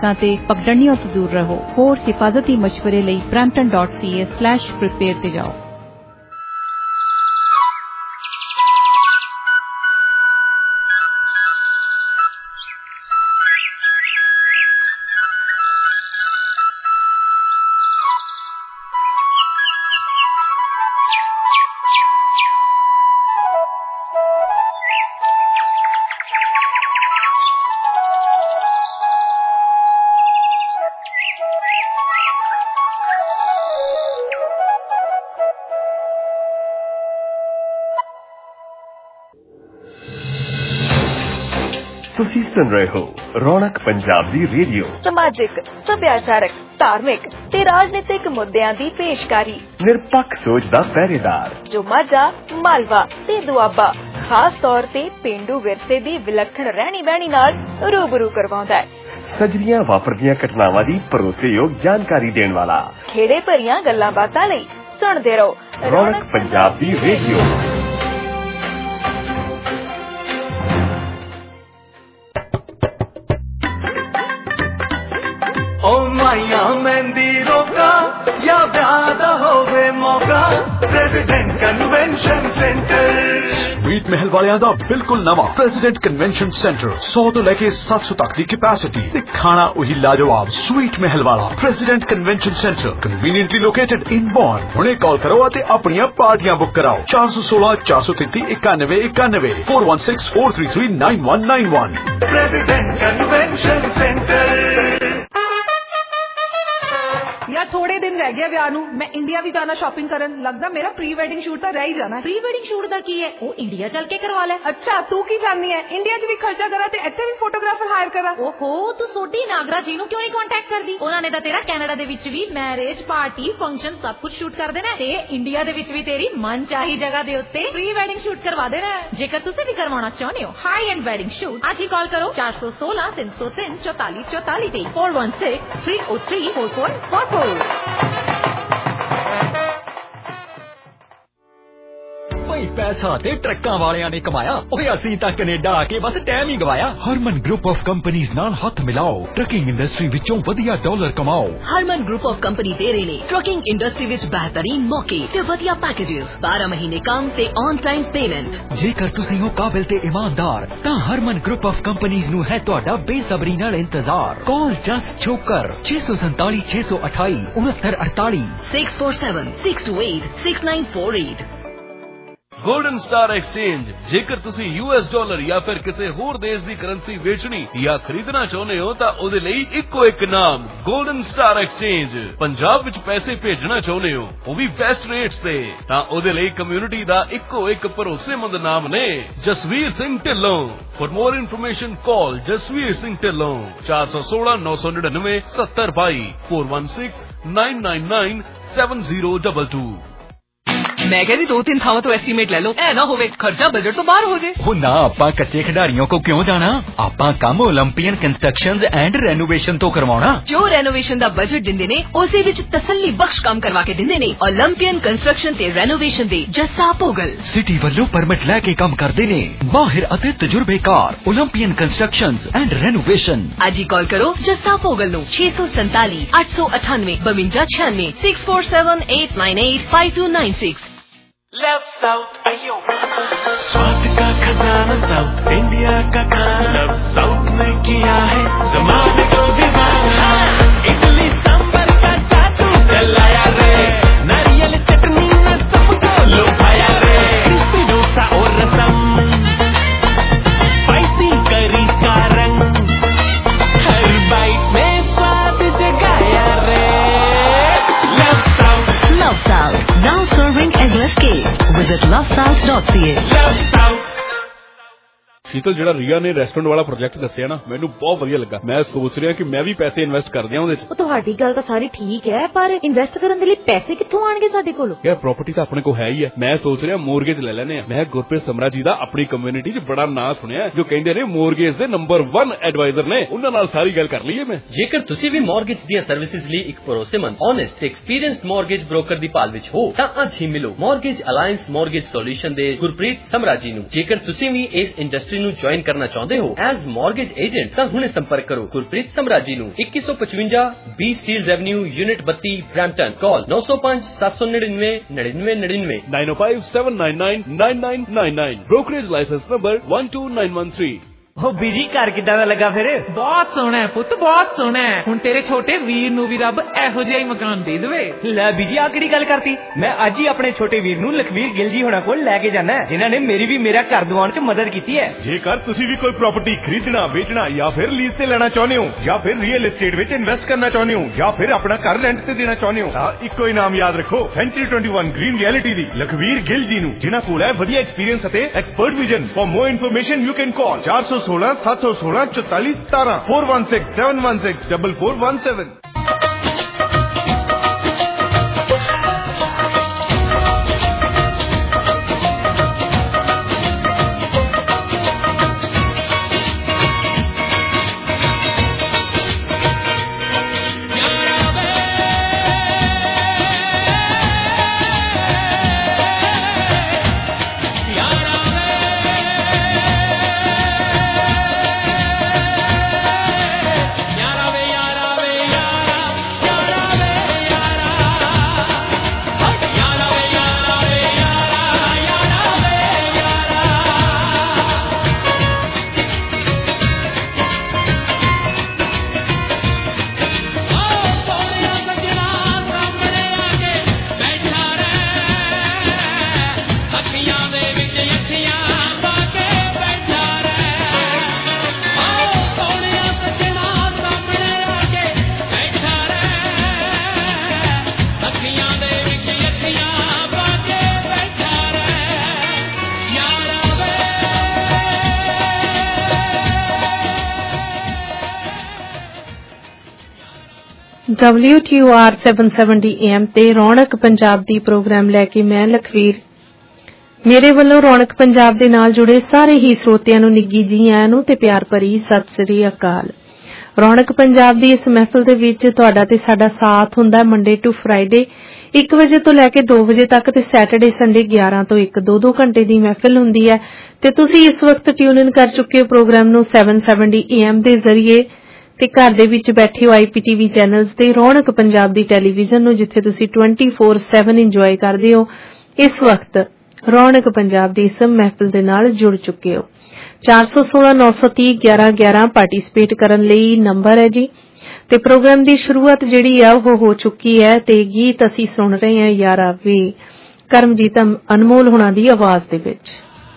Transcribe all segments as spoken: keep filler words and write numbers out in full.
ਤੇ ਪਗਡੰਡੀਆਂ ਤੋਂ ਦੂਰ ਰਹੋ। ਹੋਰ ਹਿਫਾਜ਼ਤੀ ਮਸ਼ਵਰੇ ਲਈ brampton dot c a slash prepare ਤੇ ਜਾਓ। ਤੁਸੀਂ ਸੁਣ ਰਹੇ ਹੋ ਰੌਣਕ ਪੰਜਾਬ ਦੀ ਰੇਡੀਓ। ਸਮਾਜਿਕ, ਸੱਭਿਆਚਾਰਕ, ਧਾਰਮਿਕ ਤੇ ਰਾਜਨੀਤਿਕ ਮੁੱਦਿਆਂ ਦੀ ਪੇਸ਼ਕਾਰੀ। ਨਿਰਪੱਖ ਸੋਚ ਦਾ ਪਹਿਰੇਦਾਰ ਜੋ ਮਾਝਾ, ਮਾਲਵਾ ਤੇ ਦੁਆਬਾ ਖਾਸ ਤੌਰ ਤੇ ਪੇਂਡੂ ਵਿਰਸੇ ਦੀ ਵਿਲੱਖਣ ਰਹਿਣੀ ਬਹਿਣੀ ਨਾਲ ਰੂਬਰੂ ਕਰਵਾਉਂਦਾ ਹੈ। ਸਜਰੀਆਂ ਵਾਪਰਦੀਆਂ ਘਟਨਾਵਾਂ ਦੀ ਭਰੋਸੇਯੋਗ ਜਾਣਕਾਰੀ ਦੇਣ ਵਾਲਾ। ਖੇੜੇ ਭਰੀਆਂ ਗੱਲਾਂ ਬਾਤਾਂ ਲਈ ਸੁਣਦੇ ਰਹੋ ਰੌਣਕ ਪੰਜਾਬ ਦੀ ਰੇਡੀਓ। ਮਾਈਆਂ ਮਹਿੰਦੀ ਰੋਕਾ ਜਾਂ ਵਿਆਹ ਦਾ ਹੋਵੇ ਮੌਕਾ, president convention centre. Sweet Mahal ਵਾਲਿਆਂ ਦਾ ਬਿਲਕੁਲ ਨਵਾਂ ਪ੍ਰੈਜ਼ੀਡੈਂਟ ਕਨਵੈਨਸ਼ਨ ਸੈਂਟਰ, ਸੌ ਤੋਂ ਲੈ ਕੇ ਸੱਤ ਸੌ ਤੱਕ ਦੀ ਕੈਪੈਸਿਟੀ ਤੇ ਖਾਣਾ ਉਹੀ ਲਾਜਵਾਬ। ਸਵੀਟ ਮਹਿਲ ਵਾਲਾ president convention centre conveniently located in Bonn. ਹੁਣੇ ਕਾਲ ਕਰੋ ਅਤੇ ਆਪਣੀਆਂ ਪਾਰਟੀਆਂ ਬੁੱਕ ਕਰਾਓ। ਚਾਰ ਸੌ ਸੋਲਾਂ ਚਾਰ ਸੌ ਤੇਤੀ ਇਕਾਨਵੇਂ ਇਕਾਨਵੇਂ four one six four three three nine one nine one। President convention centre. यार थोड़े दिन रह गए ਵਿਆਹ ਨੂੰ। ਮੈਂ ਇੰਡੀਆ ਵੀ ਜਾਣਾ ਸ਼ਾਪਿੰਗ ਕਰਨ। ਲੱਗਦਾ ਮੇਰਾ ਪ੍ਰੀ ਵੈਡਿੰਗ ਸ਼ੂਟ ਤਾਂ ਰਹਿ ਹੀ ਜਾਣਾ। ਪ੍ਰੀ ਵੈਡਿੰਗ ਸ਼ੂਟ ਦਾ ਕੀ ਹੈ? ਉਹ ਇੰਡੀਆ ਚੱਲ ਕੇ ਕਰਵਾ ਲੈ। ਅੱਛਾ, ਤੂੰ ਕੀ ਜਾਣਦੀ ਹੈ? ਇੰਡੀਆ 'ਚ ਵੀ ਖਰਚਾ ਕਰਾਂ ਤੇ ਇੱਥੇ ਵੀ ਫੋਟੋਗ੍ਰਾਫਰ ਹਾਇਰ ਕਰਾਂ। ਓਹੋ, ਤੂੰ ਸੋਢੀ ਨਾਗਰਾ ਜੀ ਨੂੰ ਕਿਉਂ ਨਹੀਂ ਕੰਟੈਕਟ ਕਰਦੀ? ਉਹਨਾਂ ਨੇ ਤਾਂ ਤੇਰਾ ਕੈਨੇਡਾ ਦੇ ਵਿੱਚ ਵੀ ਮੈਰਿਜ, ਪਾਰਟੀ, ਫੰਕਸ਼ਨ ਸਭ ਕੁਝ ਸ਼ੂਟ ਕਰ ਦੇਣਾ ਤੇ ਇੰਡੀਆ ਦੇ ਵਿੱਚ ਵੀ ਤੇਰੀ ਮਨ ਚਾਹੀ ਜਗ੍ਹਾ ਦੇ ਉੱਤੇ ਪ੍ਰੀ ਵੈਡਿੰਗ ਸ਼ੂਟ ਕਰਵਾ ਦੇਣਾ। ਜੇਕਰ ਤੁਸੀਂ ਵੀ ਕਰਵਾਉਣਾ ਚਾਹੁੰਦੇ ਹੋ ਹਾਈ ਐਂਡ ਵੈਡਿੰਗ ਸ਼ੂਟ, ਅੱਜ ਹੀ ਕਾਲ ਕਰੋ ਚਾਰ ਸੌ ਸੋਲਾਂ ਤਿੰਨ ਸੌ ਤਿੰਨ ਚੌਤਾਲੀ ਚੌਤਾਲੀ ਤੇ four one six three zero three four four four four। ਪੈਸਾ ਤੇ ਟਰੱਕਾਂ ਵਾਲਿਆਂ ਨੇ ਕਮਾਇਆ, ਓਏ ਅਸੀਂ ਤਾਂ ਕੈਨੇਡਾ ਆ ਕੇ ਬਸ ਟਾਈਮ ਹੀ ਗਵਾਇਆ। ਹਰਮਨ ਗਰੁੱਪ ਆਫ ਕੰਪਨੀਆਂ ਨਾਲ ਹੱਥ ਮਿਲਾਓ, ਟਰੱਕਿੰਗ ਇੰਡਸਟਰੀ ਵਿੱਚੋਂ ਵਧੀਆ ਡਾਲਰ ਕਮਾਓ। ਹਰਮਨ ਗਰੁੱਪ ਆਫ ਕੰਪਨੀ ਦੇ ਰਹੇ ਨੇ ਟਰੱਕਿੰਗ ਇੰਡਸਟਰੀ ਵਿੱਚ ਬਿਹਤਰੀਨ ਮੌਕੇ ਤੇ ਵਧੀਆ ਪੈਕੇजेस, ਬਾਰਾਂ ਮਹੀਨੇ ਕੰਮ ਤੇ ਔਨ ਟਾਈਮ ਪੇਮੈਂਟ। ਜੇਕਰ ਤੁਸੀਂ ਹੋ ਕਾਬਿਲ ਤੇ ਇਮਾਨਦਾਰ ਤਾਂ ਹਰਮਨ ਗਰੁੱਪ ਆਫ ਕੰਪਨੀਆਂ ਨੂੰ ਹੈ ਤੁਹਾਡਾ ਬੇਸਬਰੀ ਨਾਲ ਇੰਤਜ਼ਾਰ। ਕਾਲ ਜਸਟ ਛੋਕਰ ਛੇ ਸੌ ਸੰਤਾਲੀ ਛੇ ਸੌ ਅਠਾਈ ਉਨੱਤਰ ਅੜਤਾਲੀ six four seven six two eight six nine four eight। Golden star exchange. ਜੇਕਰ ਤੁਸੀਂ ਯੂ ਐਸ ਡਾਲਰ ਜਾਂ ਫਿਰ ਕਿਸੇ ਹੋਰ ਦੇਸ਼ ਦੀ ਕਰੰਸੀ ਵੇਚਣੀ ਜਾਂ ਖਰੀਦਣਾ ਚਾਹੁੰਦੇ ਹੋ ਤਾਂ ਉਹਦੇ ਲਈ ਇੱਕੋ ਇੱਕ ਨਾਮ ਗੋਲਡਨ ਸਟਾਰ ਐਕਸਚੇਂਜ। ਪੰਜਾਬ ਵਿੱਚ ਪੈਸੇ ਭੇਜਣਾ ਚਾਹੁੰਦੇ ਹੋ, ਉਹ ਵੀ ਬੈਸਟ ਰੇਟਸ ਤੇ, ਤਾਂ ਉਹਦੇ ਲਈ ਕਮਿਊਨਿਟੀ ਦਾ ਇੱਕੋ ਇੱਕ ਭਰੋਸੇਮੰਦ ਨਾਮ ਨੇ Jasvir Singh Dhillon. For more information call Jasvir Singh Dhillon चार सौ सोलह नौ सौ निन्यानवे सत्तर बाई four one six nine nine nine seven zero double two. मैं कह रही दो तीन थावों तो एस्टीमेट ले लो, ऐ ना होवे खर्चा बजट तो बाहर हो जाए। हो ना, आपा कच्चे खिडारियों को क्यों जाना, आपा काम ओलंपियन कंस्ट्रक्शंस एंड रेनोवेशन तो करवाना। जो रेनोवेशन दा बजट दिंदे ने उसे विच तसल्ली बख्श काम करवा के दिंदे ने। ओलंपियन कंस्ट्रक्शन ते रेनोवेशन दे जस्सा पोगल सिटी ਵੱਲੋਂ परमिट लैके काम करते ने माहिर ਅਤੇ तजुर्बेकार ओलंपियन कंस्ट्रक्शंस एंड रेनोवेशन। आज ही कॉल करो जस्सा पोगल नो छे सौ संताली आठ सौ अठानवे बवंजा छियानवे six four seven eight nine eight five two nine six. Love south अयो स्वाद का खजाना साउथ इंडिया का खाना, लव साउथ ने किया है जमाने को दीवाना। इडली सांबर का जादू चलाया रे, नारियल चटनी ने सबको लुभाया रे। क्रिस्पी डोसा और रसम, स्पाइसी करी का रंग, हर बाइट में स्वाद जगाया रे। Love south, love south now serving Eggless Cake. Visit love south dot c a। Love South। Sheetal, ਜਿਹੜਾ ਰੀਆ ਨੇ ਰੈਸਟੋਰੈਂਟ ਵਾਲਾ ਪ੍ਰੋਜੈਕਟ ਦੱਸਿਆ ਨਾ, ਮੈਨੂੰ ਬਹੁਤ ਵਧੀਆ ਲੱਗਾ। ਮੈਂ ਸੋਚ ਰਿਹਾ ਕਿ ਮੈਂ ਵੀ ਪੈਸੇ ਇਨਵੈਸਟ ਕਰ ਦਿਆਂ ਉਹਦੇ 'ਚ। ਉਹ ਤੁਹਾਡੀ ਗੱਲ ਤਾਂ ਸਾਰੀ ਠੀਕ ਹੈ, ਪਰ ਇਨਵੈਸਟ ਕਰਨ ਦੇ ਲਈ ਪੈਸੇ ਕਿੱਥੋਂ ਆਣਗੇ ਸਾਡੇ ਕੋਲ? ਯਾਰ ਪ੍ਰਾਪਰਟੀ ਤਾਂ ਆਪਣੇ ਕੋਲ ਹੈ ਹੀ ਹੈ। ਮੈਂ ਸੋਚ ਰਿਹਾ ਮੋਰਗੇਜ ਲੈ ਲੈਨੇ ਆ। ਮੈਂ ਗੁਰਪ੍ਰੀਤ ਸਮਰਾ ਜੀ ਦਾ ਆਪਣੀ ਕਮਿਊਨਿਟੀ 'ਚ ਬੜਾ ਨਾਂ ਸੁਣਿਆ, ਜੋ ਕਹਿੰਦੇ ਨੇ ਮੋਰਗੇਜ ਦੇ ਨੰਬਰ ਇੱਕ ਐਡਵਾਈਜ਼ਰ ਨੇ। ਉਹਨਾਂ ਨਾਲ ਸਾਰੀ ਗੱਲ ਕਰ ਲਈਏ ਮੈਂ। ਜੇਕਰ ਤੁਸੀਂ ਵੀ ਮੋਰਗੇਜ ਦੀਆਂ ਸਰਵਿਸਿਜ਼ ਲਈ ਇੱਕ ਭਰੋਸੇਮੰਦ, ਓਨੈਸਟ ਤੇ ਐਕਸਪੀਰੀਅੰਸਡ ਮੋਰਗੇਜ ਬ੍ਰੋਕਰ ਦੀ ਭਾਲ ਵਿੱਚ ਹੋ ਤਾਂ ਅੱਜ ਹੀ ਮਿਲੋ ਮੋਰਗੇਜ ਅਲਾਇੰਸ ਮੋਰਗੇਜ ਸੋਲੂਸ਼ਨ ਦੇ ਗੁਰਪ੍ਰੀਤ ਸਮਰਾ ਜੀ ਨੂੰ। ਜੇਕਰ ਤੁਸੀਂ ਵੀ ਇਸ ਇੰਡਸਟਰੀ ਨੂੰ ਜੁਆਇਨ ਕਰਨਾ ਚਾਹੁੰਦੇ ਹੋ ਐਜ਼ ਮਾਰਗੇਜ ਏਜੰਟ ਤਾਂ ਹੁਣੇ ਸੰਪਰਕ ਕਰੋ ਗੁਰਪ੍ਰੀਤ ਸਮਰਾਜੀ ਨੂੰ ਇੱਕੀ ਸੌ ਪਚਵੰਜਾ ਬੀ ਸਟੀਲਜ਼ ਐਵਨਿਊ ਯੂਨਿਟ ਬੱਤੀ ਬ੍ਰੈਂਪਟਨ ਕਾਲ ਨੌ ਸੌ ਪੰਜ ਸੱਤ ਸੌ ਨੜਿਨਵੇਂ ਨੜਿਨਵੇਂ ਨੜਿਨਵੇਂ nine oh five seven nine nine nine nine nine nine brokerage license number one two nine one three। ਉਹ ਬੀਜੀ ਘਰ ਕਿੱਦਾਂ ਦਾ ਲੱਗਾ ਫਿਰ? ਬਹੁਤ ਸੋਹਣਾ ਹੈ ਪੁੱਤ, ਬਹੁਤ ਸੋਹਣਾ ਹੈ। ਹੁਣ ਤੇਰੇ ਛੋਟੇ ਵੀਰ ਨੂੰ ਵੀ ਰੱਬ ਇਹੋ ਜਿਹਾ ਹੀ ਮਕਾਨ ਦੇ ਦੇਵੇ। ਲੈ ਬੀਜੀ ਆ ਕਿਹੜੀ ਗੱਲ ਕਰਤੀ? ਮੈਂ ਅੱਜ ਹੀ ਆਪਣੇ ਛੋਟੇ ਵੀਰ ਨੂੰ ਲਖਵੀਰ ਗਿੱਲ ਜੀ ਹੋਣਾ ਕੋਲ ਲੈ ਕੇ ਜਾਣਾ ਹੈ, ਜਿਨ੍ਹਾਂ ਨੇ ਮੇਰੀ ਵੀ ਮੇਰਾ ਘਰ ਦਿਵਾਉਣ 'ਚ ਮਦਦ ਕੀਤੀ ਹੈ। ਜੇਕਰ ਤੁਸੀਂ ਵੀ ਕੋਈ ਪ੍ਰਾਪਰਟੀ ਖਰੀਦਣਾ ਵੇਚਣਾ ਜਾਂ ਫਿਰ ਲੀਜ਼ ਤੇ ਲੈਣਾ ਚਾਹੁੰਦੇ ਹੋ ਜਾਂ ਫਿਰ ਰੀਅਲ ਏਸਟੇਟ ਵਿੱਚ ਇਨਵੈਸਟ ਕਰਨਾ ਚਾਹੁੰਦੇ ਹੋ ਜਾਂ ਫਿਰ ਆਪਣਾ ਘਰ ਰੈਂਟ ਤੇ ਦੇਣਾ ਚਾਹੁੰਦੇ ਹੋ ਤਾਂ ਇੱਕੋ ਹੀ ਨਾਮ ਯਾਦ ਰੱਖੋ, ਸੈਂਚੁਰੀ ਇਕੱਤੀ ਗ੍ਰੀਨ ਰਿਐਲਿਟੀ ਦੀ ਲਖਵੀਰ ਗਿੱਲ ਜੀ ਨੂੰ, ਜਿਨ੍ਹਾਂ ਕੋਲ ਹੈ ਵਧੀਆ ਐਕਸਪੀਰੀਅੰਸ ਅਤੇ expert vision. For more information you can call ਚਾਰ ਸੌ ਸੋਲਾਂ ਸੱਤ ਸੌ सोलह चौतालीस सतारह four one six seven one six double four one seven. W T O R seven seventy A M ਤੇ ਰੌਣਕ ਪੰਜਾਬ ਦੀ ਪ੍ਰੋਗਰਾਮ ਲੈ ਕੇ ਮੈਂ ਲਖਵੀਰ। ਮੇਰੇ ਵੱਲੋਂ ਰੌਣਕ ਪੰਜਾਬ ਦੇ ਨਾਲ ਜੁੜੇ ਸਾਰੇ ਹੀ ਸਰੋਤਿਆਂ ਨੂੰ ਨਿੱਘੀ ਜੀ ਆਇਆਂ ਨੂੰ ਤੇ ਪਿਆਰ ਭਰੀ ਸਤਿ ਸ੍ਰੀ ਅਕਾਲ। ਰੌਣਕ ਪੰਜਾਬ ਦੀ ਇਸ ਮਹਿਫਲ ਦੇ ਵਿੱਚ ਤੁਹਾਡਾ ਤੇ ਸਾਡਾ ਸਾਥ ਹੁੰਦਾ ਮੰਡੇ ਟੂ ਫਰਾਈਡੇ ਇੱਕ ਵਜੇ ਤੋਂ ਲੈ ਕੇ ਦੋ ਵਜੇ ਤੱਕ ਤੇ ਸੈਟਰਡੇ ਸੰਡੇ ਗਿਆਰਾਂ ਤੋਂ ਇੱਕ ਦੋ ਦੋ ਘੰਟੇ ਦੀ ਮਹਿਫਲ ਹੁੰਦੀ ਹੈ ਤੇ ਤੁਸੀਂ ਇਸ ਵਕਤ ਟਿਊਨ ਇਨ ਕਰ ਚੁੱਕੇ ਹੋ ਪ੍ਰੋਗਰਾਮ ਨੂੰ seven seventy A M ਦੇ ਜ਼ਰੀਏ ਤੇ ਘਰ ਦੇ ਵਿੱਚ ਬੈਠੇ ਹੋ ਆਈ ਪੀ ਟੀ ਵੀ ਚੈਨਲਸ ਤੇ ਰੌਣਕ ਪੰਜਾਬ ਦੀ ਟੈਲੀਵਿਜ਼ਨ ਨੂੰ ਜਿੱਥੇ ਤੁਸੀਂ twenty-four seven ਇੰਜੋਏ ਕਰਦੇ ਹੋ। ਇਸ ਵਕਤ ਰੌਣਕ ਪੰਜਾਬ ਦੀ ਇਸ ਮਹਿਫਲ ਦੇ ਨਾਲ ਜੁੜ ਚੁੱਕੇ ਹੋ। ਚਾਰ ਸੌ ਸੋਲਾਂ ਨੌ ਸੌ ਤੀਹ ਗਿਆਰਾਂ ਗਿਆਰਾਂ ਪਾਰਟਿਸਿਪੇਟ ਕਰਨ ਲਈ ਨੰਬਰ ਹੈ ਜੀ ਤੇ ਪ੍ਰੋਗਰਾਮ ਦੀ ਸ਼ੁਰੂਆਤ ਜਿਹੜੀ ਆ ਉਹ ਹੋ ਚੁੱਕੀ ਹੈ ਤੇ ਗੀਤ ਅਸੀਂ ਸੁਣ ਰਹੇ ਹਾਂ ਯਾਰਾ ਵੇ ਕਰਮਜੀਤ ਅਨਮੋਲ ਹੁਣਾਂ ਦੀ ਆਵਾਜ਼ ਦੇ ਵਿੱਚ।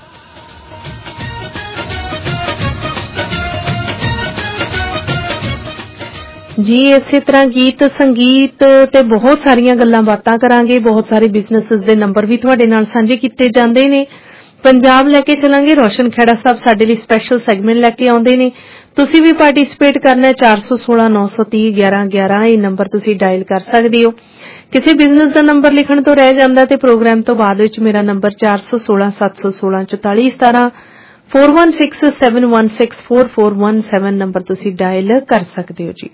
ਜੀ ਇਸੇ ਤਰ੍ਹਾਂ ਗੀਤ ਸੰਗੀਤ ਤੇ ਬਹੁਤ ਸਾਰੀਆਂ ਗੱਲਾਂ ਬਾਤਾਂ ਕਰਾਂਗੇ, ਬਹੁਤ ਸਾਰੇ ਬਿਜ਼ਨੈਸਸ ਦੇ ਨੰਬਰ ਵੀ ਤੁਹਾਡੇ ਨਾਲ ਸਾਂਝੇ ਕੀਤੇ ਜਾਂਦੇ ਨੇ। ਪੰਜਾਬ ਲੈ ਕੇ ਚੱਲਾਂਗੇ, ਰੋਸ਼ਨ ਖੇੜਾ ਸਾਹਿਬ ਸਾਡੇ ਲਈ ਸਪੈਸ਼ਲ ਸੈਗਮੈਂਟ ਲੈ ਕੇ ਆਉਂਦੇ ਨੇ। ਤੁਸੀਂ ਵੀ ਪਾਰਟਿਸਿਪੇਟ ਕਰਨਾ ਹੈ ਚਾਰ ਸੌ ਸੋਲਾਂ ਨੌ ਸੌ ਤੀਹ ਗਿਆਰਾਂ ਗਿਆਰਾਂ ਇਹ ਨੰਬਰ ਤੁਸੀਂ ਡਾਇਲ ਕਰ ਸਕਦੇ ਹੋ। ਕਿਸੇ ਬਿਜ਼ਨਸ ਦਾ ਨੰਬਰ ਲਿਖਣ ਤੋਂ ਰਹਿ ਜਾਂਦਾ ਤੇ ਪ੍ਰੋਗਰਾਮ ਤੋਂ ਬਾਅਦ ਵਿੱਚ ਮੇਰਾ ਨੰਬਰ ਚਾਰ ਸੌ ਸੋਲਾਂ ਸੱਤ ਸੌ ਸੋਲਾਂ ਚੌਤਾਲੀ ਸਤਾਰਾਂ four one six seven one six four four one seven number ਤੁਸੀਂ ਡਾਇਲ ਕਰ ਸਕਦੇ ਹੋ ਜੀ।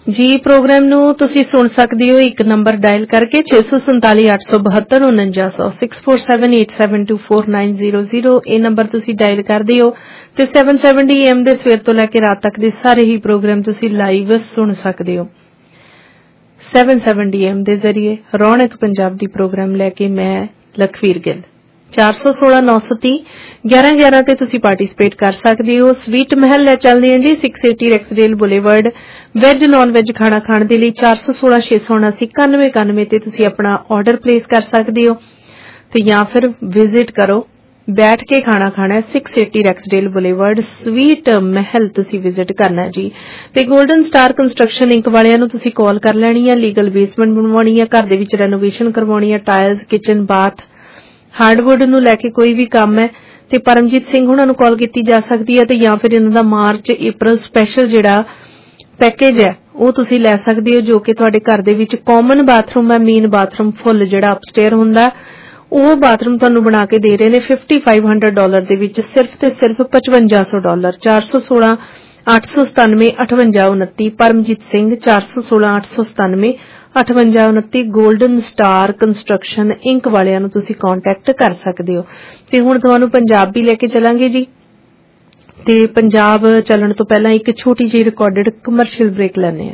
ਜੀ ਪ੍ਰੋਗਰਾਮ ਨੂੰ ਤੁਸੀਂ ਸੁਣ ਸਕਦੇ ਹੋ ਇੱਕ ਨੰਬਰ ਡਾਇਲ ਕਰਕੇ ਛੇ ਸੌ ਸੰਤਾਲੀ ਅੱਠ ਸੌ ਬਹੱਤਰ ਉਨੰਜਾ ਸੌ six four seven eight seven two four nine zero zero ਇਹ ਨੰਬਰ ਤੁਸੀਂ ਡਾਇਲ ਕਰਦੇ ਹੋ ਤੇ ਸੈਵਨ ਸੈਵਨਟੀ ਏ ਐਮ ਦੇ ਸਵੇਰ ਤੋਂ ਲੈ ਕੇ ਰਾਤ ਤੱਕ ਦੇ ਸਾਰੇ ਹੀ ਪ੍ਰੋਗਰਾਮ ਤੁਸੀਂ ਲਾਈਵ ਸੁਣ ਸਕਦੇ ਹੋ ਸੈਵਨ ਸੈਵਨਟੀ ਏ ਐਮ ਦੇ ਜ਼ਰੀਏ ਰੌਣਕ ਪੰਜਾਬ ਦੀ ਪ੍ਰੋਗਰਾਮ ਲੈ ਕੇ ਮੈਂ ਲਖਵੀਰ ਗਿੱਲ ਚਾਰ ਸੌ ਸੋਲਾਂ ਨੌ ਸੌ ਤੀਹ ਗਿਆਰਾਂ ਗਿਆਰਾਂ ਤੇ ਤੁਸੀਂ ਪਾਰਟਿਸਿਪੇਟ ਕਰ ਸਕਦੇ ਹੋ ਸਵੀਟ ਮਹਿਲ ਲੈ ਚੱਲਦੇ ਹਾਂ ਜੀ six eighty Rexdale boulevard veg non veg ਖਾਣਾ ਖਾਣ ਦੇ ਲਈ ਚਾਰ ਸੌ ਸੋਲਾਂ ਛੇ ਸੌ ਉਨਾਸੀ ਇਕਾਨਵੇਂ ਇਕਾਨਵੇਂ ਤੇ ਤੁਸੀਂ ਆਪਣਾ ਆਰਡਰ ਪਲੇਸ ਕਰ ਸਕਦੇ ਹੋ ਤੇ ਜਾਂ ਫਿਰ ਵਿਜ਼ਿਟ ਕਰੋ ਬੈਠ ਕੇ ਖਾਣਾ ਖਾਣਾ six eighty Rexdale boulevard sweet Mahal ਤੁਸੀਂ ਵਿਜ਼ਿਟ ਕਰਨਾ ਜੀ ਤੇ 골ਡਨ ਸਟਾਰ ਕੰਸਟਰਕਸ਼ਨ ਇੰਕ ਵਾਲਿਆਂ ਨੂੰ ਤੁਸੀਂ ਕਾਲ ਕਰ ਲੈਣੀ ਹੈ ਲੀਗਲ ਬੇਸਮੈਂਟ ਬਣਵਾਉਣੀ ਹੈ ਘਰ ਦੇ ਵਿੱਚ ਰੈਨੋਵੇਸ਼ਨ ਕਰਵਾਉਣੀ ਹੈ ਟਾਇਲਸ ਕਿਚਨ ਬਾਥ ਹਾਰਡਵੁੱਡ ਨੂੰ ਲੈ ਕੇ ਕੋਈ ਵੀ ਕੰਮ ਹੈ ਤੇ ਪਰਮਜੀਤ ਸਿੰਘ ਉਹਨਾਂ ਨੂੰ ਕਾਲ ਕੀਤੀ ਜਾ ਸਕਦੀ ਹੈ ਤੇ ਜਾਂ ਫਿਰ ਇਹਨਾਂ ਦਾ ਮਾਰਚ ਅਪ੍ਰੈਲ ਸਪੈਸ਼ਲ ਜਿਹੜਾ ਪੈਕੇਜ ਹੈ ਉਹ ਤੁਸੀਂ ਲੈ ਸਕਦੇ ਹੋ ਜੋ ਕਿ ਤੁਹਾਡੇ ਘਰ ਦੇ ਵਿੱਚ ਕਾਮਨ ਬਾਥਰੂਮ ਹੈ ਮੇਨ ਬਾਥਰੂਮ ਫੁੱਲ ਜਿਹੜਾ ਅਪਸਟੇਅਰ ਹੁੰਦਾ ਉਹ ਬਾਥਰੂਮ ਤੁਹਾਨੂੰ ਬਣਾ ਕੇ ਦੇ ਰਹੇ ਨੇ ਫਿਫਟੀ ਫਾਈਵ ਹੰਡਰਡ ਡਾਲਰ ਦੇ ਵਿੱਚ ਸਿਰਫ ਤੇ ਸਿਰਫ ਪਚਵੰਜਾ ਸੌ ਡਾਲਰ ਚਾਰ ਸੌ ਸੋਲਾਂ ਅੱਠ ਸੌ ਸਤਾਨਵੇਂ ਅਠਵੰਜਾ ਉਨੱਤੀ ਪਰਮਜੀਤ ਸਿੰਘ ਚਾਰ ਸੌ ਸੋਲਾਂ ਅੱਠ ਸੌ ਸਤਾਨਵੇਂ ਅਠਵੰਜਾ ਉਨੱਤੀ 골ਡਨ ਸਟਾਰ ਕੰਸਟਰਕਸ਼ਨ ਇੰਕ ਵਾਲਿਆਂ ਨੂੰ ਤੁਸੀਂ ਕੰਟੈਕਟ ਕਰ ਸਕਦੇ ਹੋ ਤੇ ਹੁਣ ਤੁਹਾਨੂੰ ਪੰਜਾਬ ਵੀ ਲੈ ਕੇ ਚੱਲਾਂਗੇ ਜੀ ਤੇ ਪੰਜਾਬ ਚੱਲਣ ਤੋਂ ਪਹਿਲਾਂ ਇੱਕ ਛੋਟੀ ਜਿਹੀ ਰਿਕਾਰਡਡ ਕਮਰਸ਼ੀਅਲ ਬ੍ਰੇਕ ਲੈਣੇ ਆ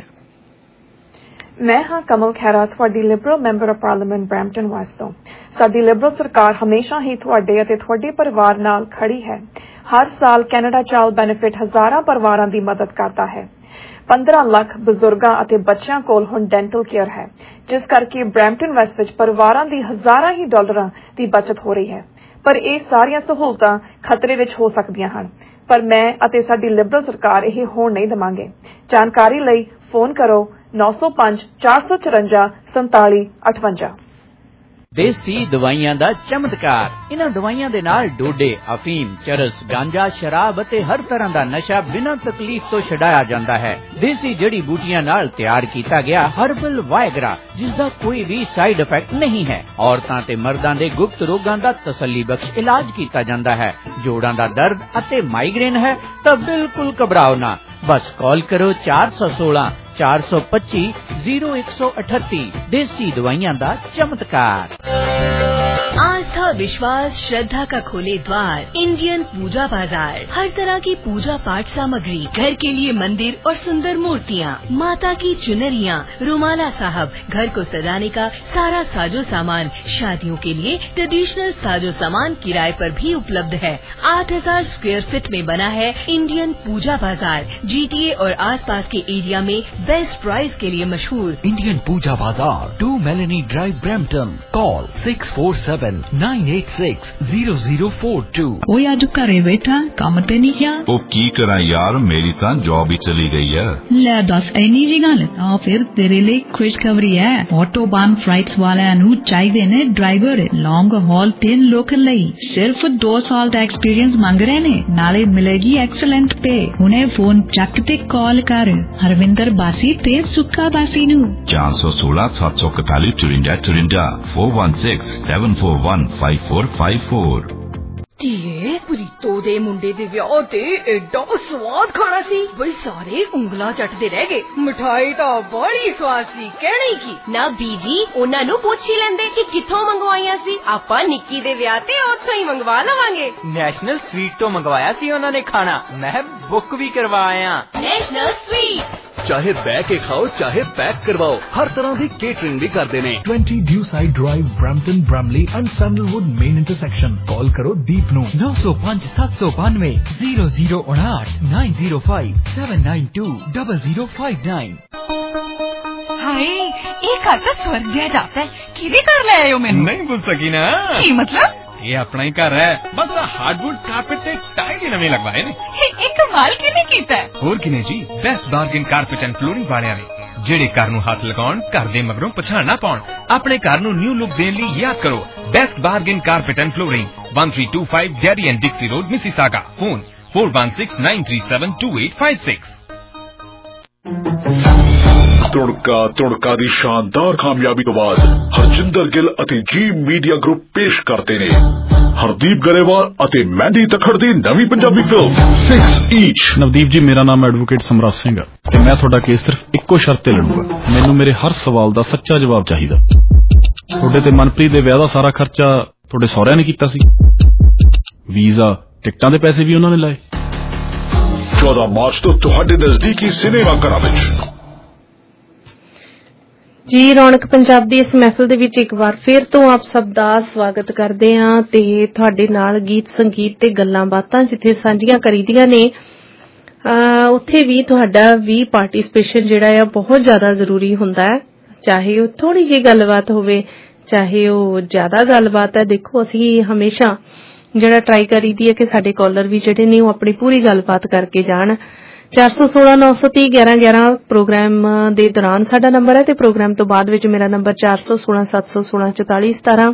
ਮੈਂ ਹਾਂ ਕਮਲ ਖਹਿਰਾ ਤੁਹਾਡੀ Liberal member of parliament Brampton West ਤੋਂ ਸਾਡੀ ਲਿਬਰਲ ਸਰਕਾਰ ਹਮੇਸ਼ਾ ਹੀ ਤੁਹਾਡੇ ਅਤੇ ਤੁਹਾਡੇ ਪਰਿਵਾਰ ਨਾਲ ਖੜੀ ਹੈ ਹਰ ਸਾਲ ਕੈਨੇਡਾ ਚਾਈਲਡ ਬੈਨੀਫਿਟ ਹਜ਼ਾਰਾਂ ਪਰਿਵਾਰਾਂ ਦੀ ਮਦਦ ਕਰਦਾ ਹੈ ਪੰਦਰਾਂ ਲੱਖ ਬਜ਼ੁਰਗਾਂ ਅਤੇ ਬੱਚਿਆਂ ਕੋਲ ਹੁਣ ਡੈਂਟਲ ਕੇਅਰ ਹੈ ਜਿਸ ਕਰਕੇ ਬਰੈਂਪਟਨ ਵੈਸਟ ਵਿੱਚ ਪਰਿਵਾਰਾਂ ਦੀ ਹਜ਼ਾਰਾਂ ਹੀ ਡਾਲਰਾਂ ਦੀ ਬਚਤ ਹੋ ਰਹੀ ਹੈ ਪਰ ਇਹ ਸਾਰੀਆਂ ਸਹੂਲਤਾਂ ਖਤਰੇ ਵਿੱਚ ਹੋ ਸਕਦੀਆਂ ਹਨ ਪਰ ਮੈਂ ਅਤੇ ਸਾਡੀ ਲਿਬਰਲ ਸਰਕਾਰ ਇਹ ਹੋਣ ਨਹੀਂ ਦੇਵਾਂਗੇ ਜਾਣਕਾਰੀ ਲਈ ਫੋਨ ਕਰੋ ਨੌ ਸੌ ਪੰਜ ਚਾਰ ਸੌ ਚੁਰੰਜਾ ਸੰਤਾਲੀ ਅਠਵੰਜਾ ਦੇਸੀ ਦਵਾਈਆਂ ਦਾ ਚਮਤਕਾਰ ਇਹਨਾਂ ਦਵਾਈਆਂ ਦੇ ਨਾਲ ਡੋਡੇ ਅਫੀਮ ਚਰਸ ਗਾਂਜਾ ਸ਼ਰਾਬ ਅਤੇ ਹਰ ਤਰ੍ਹਾਂ ਦਾ ਨਸ਼ਾ ਬਿਨਾਂ ਤਕਲੀਫ ਤੋਂ ਛਡਾਇਆ ਜਾਂਦਾ ਹੈ ਦੇਸੀ ਜੜੀ ਬੂਟੀਆਂ ਨਾਲ ਤਿਆਰ ਕੀਤਾ ਗਿਆ ਹਰਬਲ ਵਾਇਗਰਾ ਜਿਸ ਦਾ ਕੋਈ ਵੀ ਸਾਈਡ ਇਫੈਕਟ ਨਹੀਂ ਹੈ ਔਰਤਾਂ ਤੇ ਮਰਦਾਂ ਦੇ ਗੁਪਤ ਰੋਗਾਂ ਦਾ ਤਸੱਲੀ ਬਖਸ਼ ਇਲਾਜ ਕੀਤਾ ਜਾਂਦਾ ਹੈ ਜੋੜਾਂ ਦਾ ਦਰਦ ਅਤੇ ਮਾਈਗ੍ਰੇਨ ਹੈ ਤਾਂ ਬਿਲਕੁਲ ਘਬਰਾਓ ਨਾ बस कॉल करो चार सौ सोलह चार सौ पच्ची जीरो एक सौ अठत्ती देसी दवाइयां दा चमत्कार आस्था विश्वास श्रद्धा का खोले द्वार इंडियन पूजा बाजार हर तरह की पूजा पाठ सामग्री घर के लिए मंदिर और सुंदर मूर्तियाँ माता की चुनरियाँ रुमाला साहब घर को सजाने का सारा साजो सामान शादियों के लिए ट्रेडिशनल साजो सामान किराए पर भी उपलब्ध है आठ हजार स्क्वायर फीट में बना है इंडियन पूजा बाजार जीटीए और आसपास के एरिया में बेस्ट प्राइस के लिए मशहूर Indian Pooja Bazaar two Melanie Drive Brampton call six four seven nine eight six zero zero four two ਓਏ ਅੱਜ ਘਰੇ ਬੈਠਾ ਕੰਮ ਤੇ ਨਹੀਂ ਗਿਆ ਉਹ ਕੀ ਕਰਾਂ ਯਾਰ ਮੇਰੀ ਤਾਂ ਜੌਬ ਹੀ ਚਲੀ ਗਈ ਹੈ ਲੈ ਦੱਸ ਐਨੀ ਜੀ ਗੱਲ ਤਾਂ ਫਿਰ ਤੇਰੇ ਲਈ ਖੁਸ਼ਖਬਰੀ ਹੈ ਆਟੋਬਾਨ ਫਲਾਈਟਸ ਵਾਲਿਆਂ ਨੂੰ ਚਾਹੀਦੇ ਨੇ ਡਰਾਈਵਰ ਲੌਂਗ ਹਾਲ ਤੇ ਲੋਕਲ ਲਈ ਸਿਰਫ ਦੋ ਸਾਲ ਦਾ ਐਕਸਪੀਰੀਅੰਸ ਮੰਗ ਰਹੇ ਨੇ ਨਾਲੇ ਮਿਲੇਗੀ ਐਕਸਲੈਂਟ ਪੇ ਹੁਣੇ ਫੋਨ ਚੱਕ ਤੇ ਕਾਲ ਕਰ ਹਰਵਿੰਦਰ ਬਾਸੀ ਤੇ ਸੁੱਕਾ ਬਾਸੀ ਨੂੰ ਚਾਰ ਸੌ ਸੋਲਾਂ ਸੱਤ ਸੌ ਇਕਤਾਲੀ ਚੁਰਿੰਜਾ ਚੁਰਿੰਜਾ four one six seven four one five four five four ਧੀਏ ਪ੍ਰੀਤੋ ਦੇ ਮੁੰਡੇ ਦੇ ਵਿਆਹ ਤੇ ਐਡਾ ਸਵਾਦ ਖਾਣਾ ਸੀ ਬਈ ਸਾਰੇ ਉਂਗਲਾਂ ਚੱਟਦੇ ਰਹਿ ਗਏ ਮਿਠਾਈ ਤਾਂ ਬੜੀ ਸਵਾਦ ਸੀ ਕਹਿਣੀ ਕੀ ਨਾ ਬੀਜੀ ਉਹਨਾਂ ਨੂੰ ਪੁੱਛ ਹੀ ਲੈਂਦੇ ਕਿ ਕਿੱਥੋਂ ਮੰਗਵਾਈਆਂ ਸੀ ਆਪਾਂ ਨਿੱਕੀ ਦੇ ਵਿਆਹ ਤੇ ਉੱਥੋਂ ਹੀ ਮੰਗਵਾ ਲਵਾਂਗੇ ਨੈਸ਼ਨਲ ਸਵੀਟ ਤੋਂ ਮੰਗਵਾਇਆ ਸੀ ਉਹਨਾਂ ਨੇ ਖਾਣਾ ਮੈਂ ਬੁੱਕ ਵੀ ਕਰਵਾਇਆ ਨੈਸ਼ਨਲ ਸਵੀਟ चाहे बह के खाओ चाहे पैक करवाओ हर तरह की केटरिंग भी करते हैं twenty Dewside Drive Brampton Bramalea and Sandalwood main intersection call करो दीप नू नौ सौ पाँच सात सौ बानवे जीरो जीरो उनाठ nine zero five seven nine two double zero five nine हाय एक आता स्वर्ग जैसा है किधे कर ले आयो मैंने नहीं बुझ सकी ना की मतलब ये अपना ही घर है बस हार्डवुड कारपेट से टाइल नवे लगवाए ने एक कमाल किने कीता है ਹੋਰ ਕਿਨੇ ਜੀ Best Bargain Carpet and Flooring ਵਾਲਿਆਂ ਨੇ ਜਿਹੜੇ ਘਰ ਨੂੰ ਹੱਥ ਲਗਾਉਣ ਘਰ ਦੇ ਮਗਰੋਂ ਪਛਾਣ ਨਾ ਪਾਉਣ ਆਪਣੇ ਘਰ ਨੂੰ ਨਿਊ ਲੁੱਕ ਦੇਣ ਲਈ ਯਾਦ ਕਰੋ Best Bargain Carpet and Flooring one three two five Derry and Dixie Road Mississauga phone four one six nine three seven two eight five six Tadka Tadka ਦੀ ਸ਼ਾਨਦਾਰ ਕਾਮਯਾਬੀ ਤੋਂ ਬਾਅਦ ਹਰਜਿੰਦਰ ਗਿੱਲ ਅਤੇ ਜੀ ਮੀਡੀਆ ਗਰੁੱਪ ਪੇਸ਼ ਕਰਦੇ ਨੇ ਹਰਦੀਪ ਗਰੇਵਾਲ ਅਤੇ ਮਹਿੰਦੀ ਤਖੜ ਦੀ ਨਵੀਂ Punjabi film six each. Navdeep ji, ਮੇਰਾ ਨਾਮ ਐਡਵੋਕੇਟ ਸਮਰਾਜ ਸਿੰਘ ਹੈ ਤੇ ਮੈਂ ਤੁਹਾਡਾ ਕੇਸ ਸਿਰਫ ਇੱਕੋ ਸ਼ਰਤ ਤੇ ਲੜੂੰਗਾ। ਮੈਨੂੰ ਮੇਰੇ ਹਰ ਸਵਾਲ ਦਾ ਸੱਚਾ ਜਵਾਬ ਚਾਹੀਦਾ। ਤੁਹਾਡੇ ਤੇ ਮਨਪ੍ਰੀਤ ਦੇ ਵਿਆਹ ਦਾ ਸਾਰਾ ਖਰਚਾ ਤੁਹਾਡੇ ਸਹੁਰਿਆਂ ਨੇ ਕੀਤਾ ਸੀ? ਵੀਜ਼ਾ ਟਿਕਟਾਂ ਦੇ ਪੈਸੇ ਵੀ ਉਹਨਾਂ ਨੇ ਲਾਏ? ਚੌਦਾਂ ਮਾਰਚ ਤੋਂ ਤੁਹਾਡੇ ਨਜ਼ਦੀਕੀ ਸਿਨੇਮਾ ਘਰਾਂ ਵਿੱਚ। ਜੀ ਰੌਣਕ ਪੰਜਾਬ ਦੀ ਇਸ ਮਹਿਫਿਲ ਦੇ ਵਿੱਚ ਇੱਕ ਵਾਰ ਫਿਰ ਤੋਂ ਆਪ ਸਭ ਦਾ ਸਵਾਗਤ ਕਰਦੇ ਹਾਂ ਤੇ ਤੁਹਾਡੇ ਨਾਲ ਗੀਤ ਸੰਗੀਤ ਤੇ ਗੱਲਾਂ ਬਾਤਾਂ ਜਿੱਥੇ ਸਾਂਝੀਆਂ ਕਰੀਦੀਆਂ ਨੇ ਉੱਥੇ ਵੀ ਤੁਹਾਡਾ ਵੀ ਪਾਰਟਿਸਿਪੇਸ਼ਨ ਜਿਹੜਾ ਆ ਬਹੁਤ ਜ਼ਿਆਦਾ ਜ਼ਰੂਰੀ ਹੁੰਦਾ ਹੈ। ਚਾਹੇ ਉਹ ਥੋੜੀ ਜਿਹੀ ਗੱਲਬਾਤ ਹੋਵੇ, ਚਾਹੇ ਉਹ ਜ਼ਿਆਦਾ ਗੱਲਬਾਤ ਹੈ। ਦੇਖੋ ਅਸੀਂ ਹਮੇਸ਼ਾ ਜਿਹੜਾ ਟਰਾਈ ਕਰੀਦੀ ਹੈ ਕਿ ਸਾਡੇ ਕਾਲਰ ਵੀ ਜਿਹੜੇ ਨੇ ਉਹ ਆਪਣੀ ਪੂਰੀ ਗੱਲਬਾਤ ਕਰਕੇ ਜਾਣ। ਚਾਰ ਸੌ ਸੋਲਾਂ ਨੌ ਸੌ ਤੀਹ ਗਿਆਰਾਂ ਗਿਆਰਾਂ ਪ੍ਰੋਗਰਾਮ ਦੇ ਦੌਰਾਨ ਸਾਡਾ ਨੰਬਰ ਹੈ ਤੇ ਪ੍ਰੋਗਰਾਮ ਤੋਂ ਬਾਅਦ ਵਿੱਚ ਮੇਰਾ ਨੰਬਰ ਚਾਰ ਸੌ ਸੋਲਾਂ ਸੱਤ ਸੌ ਸੋਲਾਂ ਚੁਤਾਲੀ ਸਤਾਰਾਂ।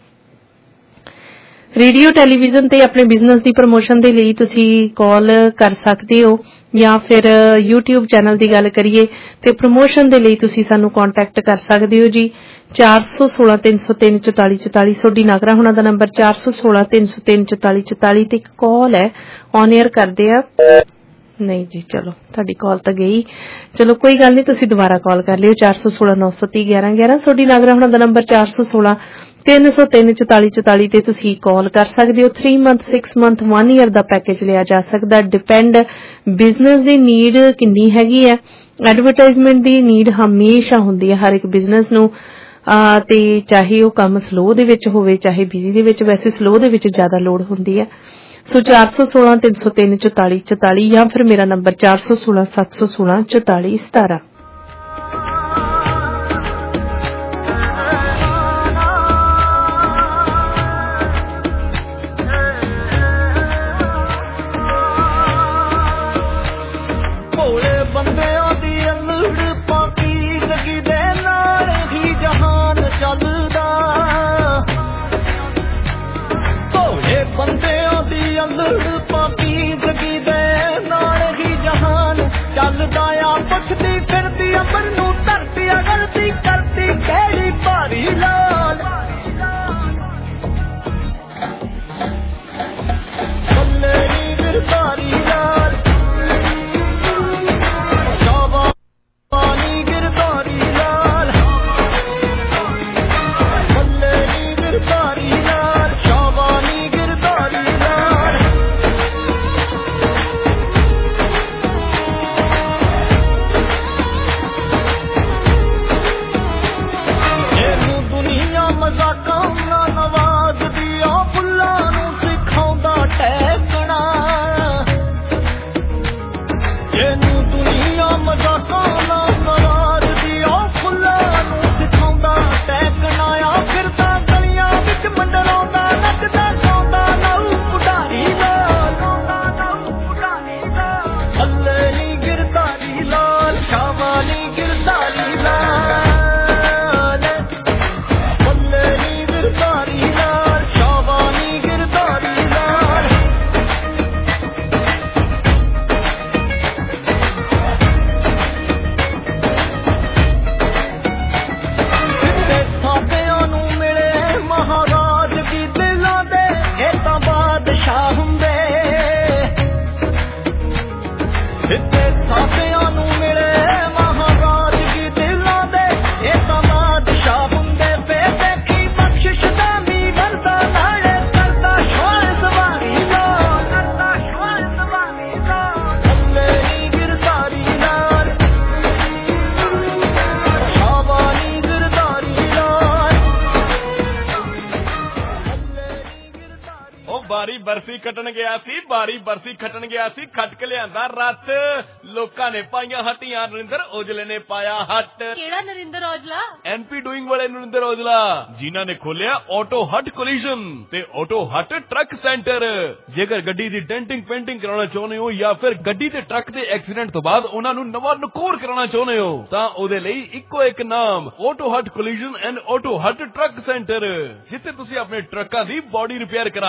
ਰੇਡੀਓ ਟੈਲੀਵਿਜ਼ਨ ਤੇ ਆਪਣੇ ਬਿਜ਼ਨਸ ਦੀ ਪ੍ਰਮੋਸ਼ਨ ਦੇ ਲਈ ਤੁਸੀਂ ਕਾਲ ਕਰ ਸਕਦੇ ਹੋ ਜਾਂ ਫਿਰ YouTube ਚੈਨਲ ਦੀ ਗੱਲ ਕਰੀਏ ਤੇ ਪ੍ਰਮੋਸ਼ਨ ਦੇ ਲਈ ਤੁਸੀਂ ਸਾਨੂੰ ਕੰਟੈਕਟ ਕਰ ਸਕਦੇ ਹੋ ਜੀ। ਚਾਰ ਸੌ ਸੋਲਾਂ ਤਿੰਨ ਸੌ ਤਿੰਨ ਚੁਤਾਲੀ ਚੁਤਾਲੀ ਸੋਡੀ ਨਾਗਰਾ ਹੋਣਾ ਦਾ ਨੰਬਰ ਚਾਰ ਸੌ ਸੋਲਾਂ ਤਿੰਨ ਸੌ ਤਿੰਨ ਚੁਤਾਲੀ ਚੁਤਾਲੀ ਤੇ ਇੱਕ ਕਾਲ ਹੈ ਔਨ 에ਅਰ ਕਰਦੇ ਆ। ਨਹੀਂ ਜੀ, ਚਲੋ ਤੁਹਾਡੀ ਕਾਲ ਤਾਂ ਗਈ। ਚਲੋ ਕੋਈ ਗੱਲ ਨਹੀਂ, ਤੁਸੀਂ ਦੁਬਾਰਾ ਕਾਲ ਕਰ ਲਿਓ ਚਾਰ ਸੌ ਸੋਲਾਂ ਨੌ ਸੌ ਤੀਹ ਗਿਆਰਾਂ ਗਿਆਰਾਂ। ਸੋਡੀ ਨਾਗਰਾ ਹੋਣਾ ਦਾ ਨੰਬਰ ਚਾਰ ਸੌ ਸੋਲਾਂ ਤਿੰਨ ਸੌ ਤਿੰਨ ਚੁਤਾਲੀ ਚੁਤਾਲੀ ਤੇ ਤੁਸੀਂ ਕਾਲ ਕਰ ਸਕਦੇ ਹੋ। Three month six month one year ਦਾ ਪੈਕੇਜ ਲਿਆ ਜਾ ਸਕਦਾ। ਡਿਪੈਂਡ ਬਿਜ਼ਨਸ ਦੀ ਨੀਡ ਕਿੰਨੀ ਹੈਗੀ ਹੈ। ਐਡਵਰਟਾਈਜ਼ਮੈਂਟ ਦੀ ਨੀਡ ਹਮੇਸ਼ਾ ਹੁੰਦੀ ਹੈ ਹਰ ਇੱਕ ਬਿਜ਼ਨਸ ਨੂੰ ਤੇ ਚਾਹੇ ਉਹ ਕੰਮ ਸਲੋ ਦੇ ਵਿੱਚ ਹੋਵੇ ਚਾਹੇ ਬਿਜ਼ੀ ਦੇ ਵਿੱਚ। ਵੈਸੇ ਸਲੋ ਦੇ ਵਿੱਚ ਜ਼ਿਆਦਾ ਲੋੜ ਹੁੰਦੀ ਹੈ। ਸੋ ਚਾਰ ਸੌ ਸੋਲਾਂ ਤਿੰਨ ਸੌ ਤਿੰਨ ਚੁਤਾਲੀ ਚੁਤਾਲੀ ਜਾਂ ਫਿਰ ਮੇਰਾ ਨੰਬਰ ਚਾਰ ਸੌ ਸੋਲਾਂ ਸੱਤ ਸੌ ਸੋਲਾਂ ਚੁਤਾਲੀ ਸਤਾਰਾਂ। ਬਰਫੀ ਕੱਟਣ ਗਿਆ ਸੀ ਬਾਰੀ ਬਰਫੀ ਖੱਟਣ ਗਿਆ ਸੀ ਖੱਟ ਕੇ ਲਿਆਂਦਾ ਰੱਥ। ਲੋਕਾਂ ਨੇ ਪਾਈਆਂ ਹੱਟੀਆਂ, ਨਰਿੰਦਰ ਔਜਲੇ ਨੇ ਪਾਇਆ ਹੱਟ। ਕਿਹੜਾ ਨਰਿੰਦਰ ਔਜਲਾ? ਐਨਪੀ ਡੂਇੰਗ ਵਾਲੇ ਨਰਿੰਦਰ ਔਜਲਾ ਜਿਨ੍ਹਾਂ ਨੇ ਖੋਲਿਆ ਆਟੋ ਹੱਟ ਕੋਲੀਜਨ ਤੇ ਆਟੋ ਹੱਟ ਟਰੱਕ ਸੈਂਟਰ। ਜੇਕਰ ਗੱਡੀ ਦੀ ਡੈਂਟਿੰਗ ਪੇਂਟਿੰਗ ਕਰਾਉਣਾ ਚਾਹੁੰਦੇ ਹੋ ਜਾਂ ਫਿਰ ਗੱਡੀ ਤੇ ਟਰੱਕ ਦੇ ਐਕਸੀਡੈਂਟ ਤੋਂ ਬਾਅਦ ਉਹਨਾਂ ਨੂੰ ਨਵਾਂ ਨਕੋਰ ਕਰਾਉਣਾ ਚਾਹੁੰਦੇ ਹੋ ਤਾਂ ਉਹਦੇ ਲਈ ਇੱਕੋ ਇੱਕ ਨਾਮ Auto Hut Collision and Auto Hut Truck Centre, ਜਿੱਥੇ ਤੁਸੀਂ ਆਪਣੇ ਟਰੱਕਾਂ ਦੀ ਬੋਡੀ ਰਿਪੇਅਰ ਕਰਾ ਸਕਦੇ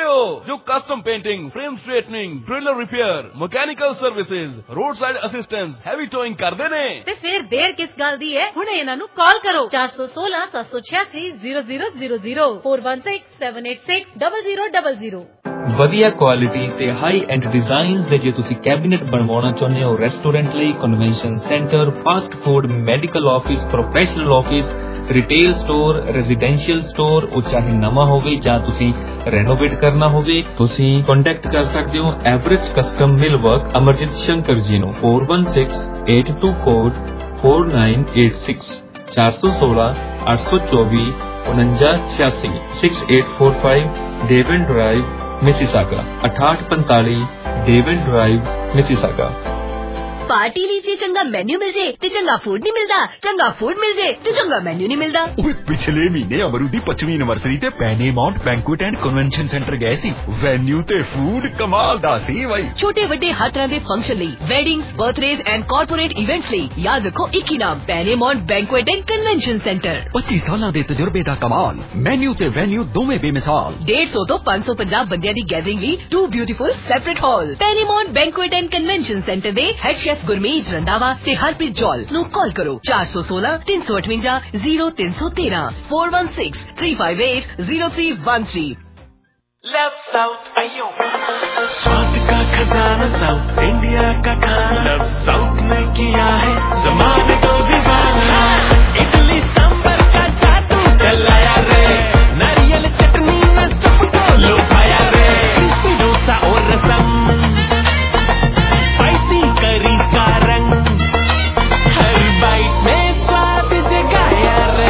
ਹੋ ਜੋ custom painting, frame straightening, trailer repair, mechanical services, roadside assistance, heavy towing ਕਰਦੇ ਨੇ। ਤੇ ਫਿਰ ਦੇਰ ਕਿਸ ਗੱਲ ਦੀ ਹੈ, ਹੁਣੇ ਇਹਨਾਂ ਨੂੰ ਕਾਲ ਕਰੋ ਚਾਰ ਸੌ ਸੋਲਾਂ ਸੱਤ ਸੌ ਛਿਆਸੀ zero zero zero zero four one six seven eight six zero zero zero zero। ਵਧੀਆ ਕੁਆਲਿਟੀ ਤੇ ਹਾਈ ਐਂਡ ਡਿਜ਼ਾਈਨਸ ਦੇ ਜੇ ਤੁਸੀਂ ਕੈਬਿਨੇਟ ਬਣਵਾਉਣਾ ਚਾਹੁੰਦੇ ਹੋ ਰੈਸਟੋਰੈਂਟ ਲਈ, convention centre, fast food, medical office, professional office, retail store, residential store, ਉਹ ਚਾਹੇ ਨਵਾਂ ਹੋਵੇ ਜਾਂ ਤੁਸੀਂ ਰੈਨੋਵੇਟ ਕਰਨਾ ਹੋਵੇ, ਤੁਸੀਂ ਕੰਟੈਕਟ ਕਰ ਸਕਦੇ ਹੋ Everest Custom Millwork Amarjit Shankar ji ਨੂੰ four one six eight two four four nine eight six ਚਾਰ ਸੌ ਸੋਲਾਂ ਅੱਠ ਸੌ ਚੌਵੀ ਉਨੰਜਾ ਛਿਆਸੀ six eight four five Devon Drive Mississauga ਅਠਾਹਠ ਪੰਤਾਲੀ ਡੇਵਨ ਡਰਾਈਵ ਮਿਸੀਸਾਗਾ। ਪਾਰਟੀ ਲਈ ਜੇ ਚੰਗਾ ਮੈਨੂ ਮਿਲ ਜੇ ਤੇ ਚੰਗਾ ਫੂਡ ਨਹੀਂ ਮਿਲਦਾ, ਚੰਗਾ ਫੂਡ ਮਿਲ ਜੇ ਤੇ ਚੰਗਾ ਮੈਨੂ ਨਹੀਂ ਮਿਲਦਾ। ਓਏ ਪਿਛਲੇ ਮਹੀਨੇ ਅਮਰੂ ਦੀ ਪੱਚਵੀਂ ਐਨਵਰਸਰੀ ਤੇ Paramount Banquet and Convention Centre ਗਏ ਸੀ। ਵੈਨਿਊ ਤੇ ਫੂਡ ਕਮਾਲ ਦਾ ਸੀ ਬਾਈ। ਛੋਟੇ ਵੱਡੇ ਹਰ ਤਰ੍ਹਾਂ ਦੇ ਫੰਕਸ਼ਨ ਲਈ, weddings, birthdays and corporate events ਲਈ ਯਾਦ ਰੱਖੋ ਇੱਕ ਹੀ ਨਾਮ, Paramount Banquet and Convention Centre. ਪੱਚੀ ਸਾਲਾਂ ਦੇ ਤਜਰਬੇ ਦਾ ਕਮਾਲ, ਮੈਨੂ ਤੇ ਵੈਨਿਊ ਦੋਵੇਂ ਬੇਮਿਸਾਲ। ਡੇਢ ਸੌ ਤੋਂ ਪੰਜ ਸੌ ਪੰਜਾਹ ਬੰਦਿਆਂ ਦੀ ਗੈਦਰਿੰਗ ਲਈ two beautiful separate hall. Paramount Banquet and Convention Centre ਦੇ ਹੈਡ ਸ਼ੈਫ ਗੁਰਮੀਤ ਰੰਧਾਵਾ ਤੇ ਹਰਪ੍ਰੀਤ ਜੌਲ ਨੂੰ ਕਾਲ ਕਰੋ ਚਾਰ ਸੌ ਸੋਲਾਂ ਤਿੰਨ ਸੌ ਅਠਵੰਜਾ ਜ਼ੀਰੋ ਤਿੰਨ ਸੌ ਤੇਰਾਂ four one six three five eight zero three one three। Love South आयो स्वाद का खजाना साउथ इंडिया का खाना, लव साउथ ने किया है जमाने को दीवाना। इडली सांभर का जादू चलाया रे, नारियल चटनी में सबको लुभाया रे। क्रिस्पी डोसा और रसम, स्पाइसी करी का रंग, हर बाइट में स्वाद जगाया रे।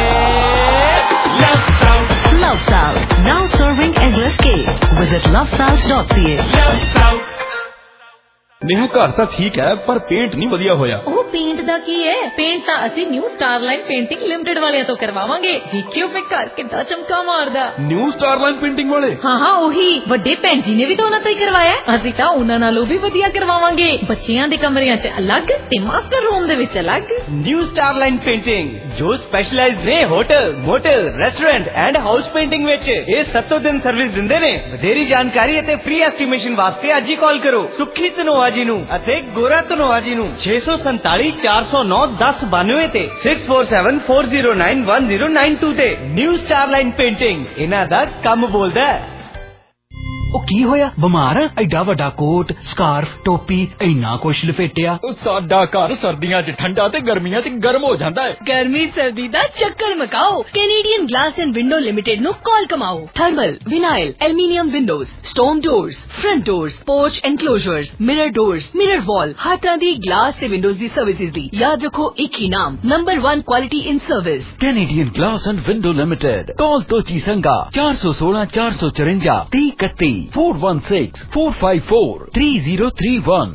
Love South, Love South now serving endless cake. Visit love south dot c a। Love South। Neha ਘਰ ਤਾਂ ਠੀਕ ਹੈ ਪਰ ਪੇਂਟ ਨਹੀਂ ਵਧੀਆ ਹੋਇਆ। ਉਹ ਪੇਂਟ ਦਾ ਕੀ ਹੈ, ਪੇਂਟ ਤਾਂ ਅਸੀਂ ਨਿਊ ਸਟਾਰਲਾਈਨ ਪੇਂਟਿੰਗ ਲਿਮਟਿਡ ਵਾਲਿਆਂ ਤੋਂ ਕਰਵਾਵਾਂਗੇ। ਦੇਖਿਓ ਫੇ ਘਰ ਕਿੱਦਾਂ ਚਮਕਾ ਮਾਰਦਾ। ਨਿਊ ਸਟਾਰਲਾਈਨ ਪੇਂਟਿੰਗ ਵਾਲੇ? ਹਾਂ ਹਾਂ ਉਹੀ, ਵੱਡੇ ਭੈਣ ਜੀ ਨੇ ਵੀ ਤਾਂ ਉਹਨਾਂ ਤੋਂ ਹੀ ਕਰਵਾਇਆ। ਅਸੀਂ ਤਾਂ ਉਹਨਾਂ ਨਾਲੋਂ ਵੀ ਵਧੀਆ ਕਰਵਾਵਾਂਗੇ। ਬੱਚਿਆਂ ਦੇ ਕਮਰਿਆਂ 'ਚ ਅਲੱਗ ਤੇ ਮਾਸਟਰ ਰੂਮ ਦੇ ਵਿੱਚ ਅਲੱਗ। ਨਿਊ ਸਟਾਰਲਾਈਨ ਪੇਂਟਿੰਗ ਜੋ ਸਪੈਸ਼ਲਾਈਜ਼ ਨੇ hotel, motel, restaurant and house painting ਵਿੱਚ। ਇਹ ਸੱਤੋਂ ਦਿਨ ਸਰਵਿਸ ਦਿੰਦੇ ਨੇ। ਵਧੇਰੀ ਜਾਣਕਾਰੀ ਅਤੇ ਫ੍ਰੀ ਐਸਟੀਮੇਸ਼ਨ ਵਾਸਤੇ ਅੱਜ ਹੀ ਕਾਲ ਕਰੋ ਸੁਖੀ ਧਨੋਆ ਜੀ ਨੂੰ ਅਤੇ ਗੋਰਾ ਧਨੋਆ ਜੀ ਨੂੰ ਛੇ ਸੌ ਸੰਤਾਲੀ ਚਾਰ ਸੌ ਨੌ ਦਸ ਬਾਨਵੇਂ ਤੇ six four seven four zero nine one zero nine two ਤੇ। ਨਿਊ ਸਟਾਰਲਾਈਨ ਪੇਂਟਿੰਗ ਇਹਨਾਂ ਦਾ ਕੰਮ ਬੋਲਦਾ ਹੈ। ਉਹ ਕੀ ਹੋਇਆ, ਬਿਮਾਰ ਆ? ਐਡਾ ਵੱਡਾ ਕੋਟ, ਸਕਾਰਫ, ਟੋਪੀ, ਇੰਨਾ ਕੁਛ ਲਪੇਟਿਆ। ਸਾਡਾ ਘਰ ਸਰਦੀਆਂ 'ਚ ਠੰਡਾ ਤੇ ਗਰਮੀਆਂ 'ਚ ਗਰਮ ਹੋ ਜਾਂਦਾ ਹੈ। ਗਰਮੀ ਸਰਦੀ ਦਾ ਚੱਕਰ ਮਕਾਓ। Canadian Glass and Window Limited ਨੂੰ ਕਾਲ ਕਮਾਓ। Thermal, vinyl, aluminium windows, stone doors, front doors, porch enclosures, mirror doors, mirror wall, ਹਰ ਤਰ੍ਹਾਂ ਦੀ ਗਲਾਸ ਤੇ ਵਿੰਡੋਜ਼ ਦੀ ਸਰਵਿਸਿਜ਼ ਲਈ ਯਾਦ ਰੱਖੋ ਇੱਕ ਹੀ ਨਾਮ, number one quality in service, Canadian Glass and Window Limited. Call Tochi Sanga ਚਾਰ ਸੌ ਸੋਲਾਂ ਚਾਰ ਸੌ ਚੁਰੰਜਾ ਤੀਹ ਇਕੱਤੀ four one six four five four three zero three one।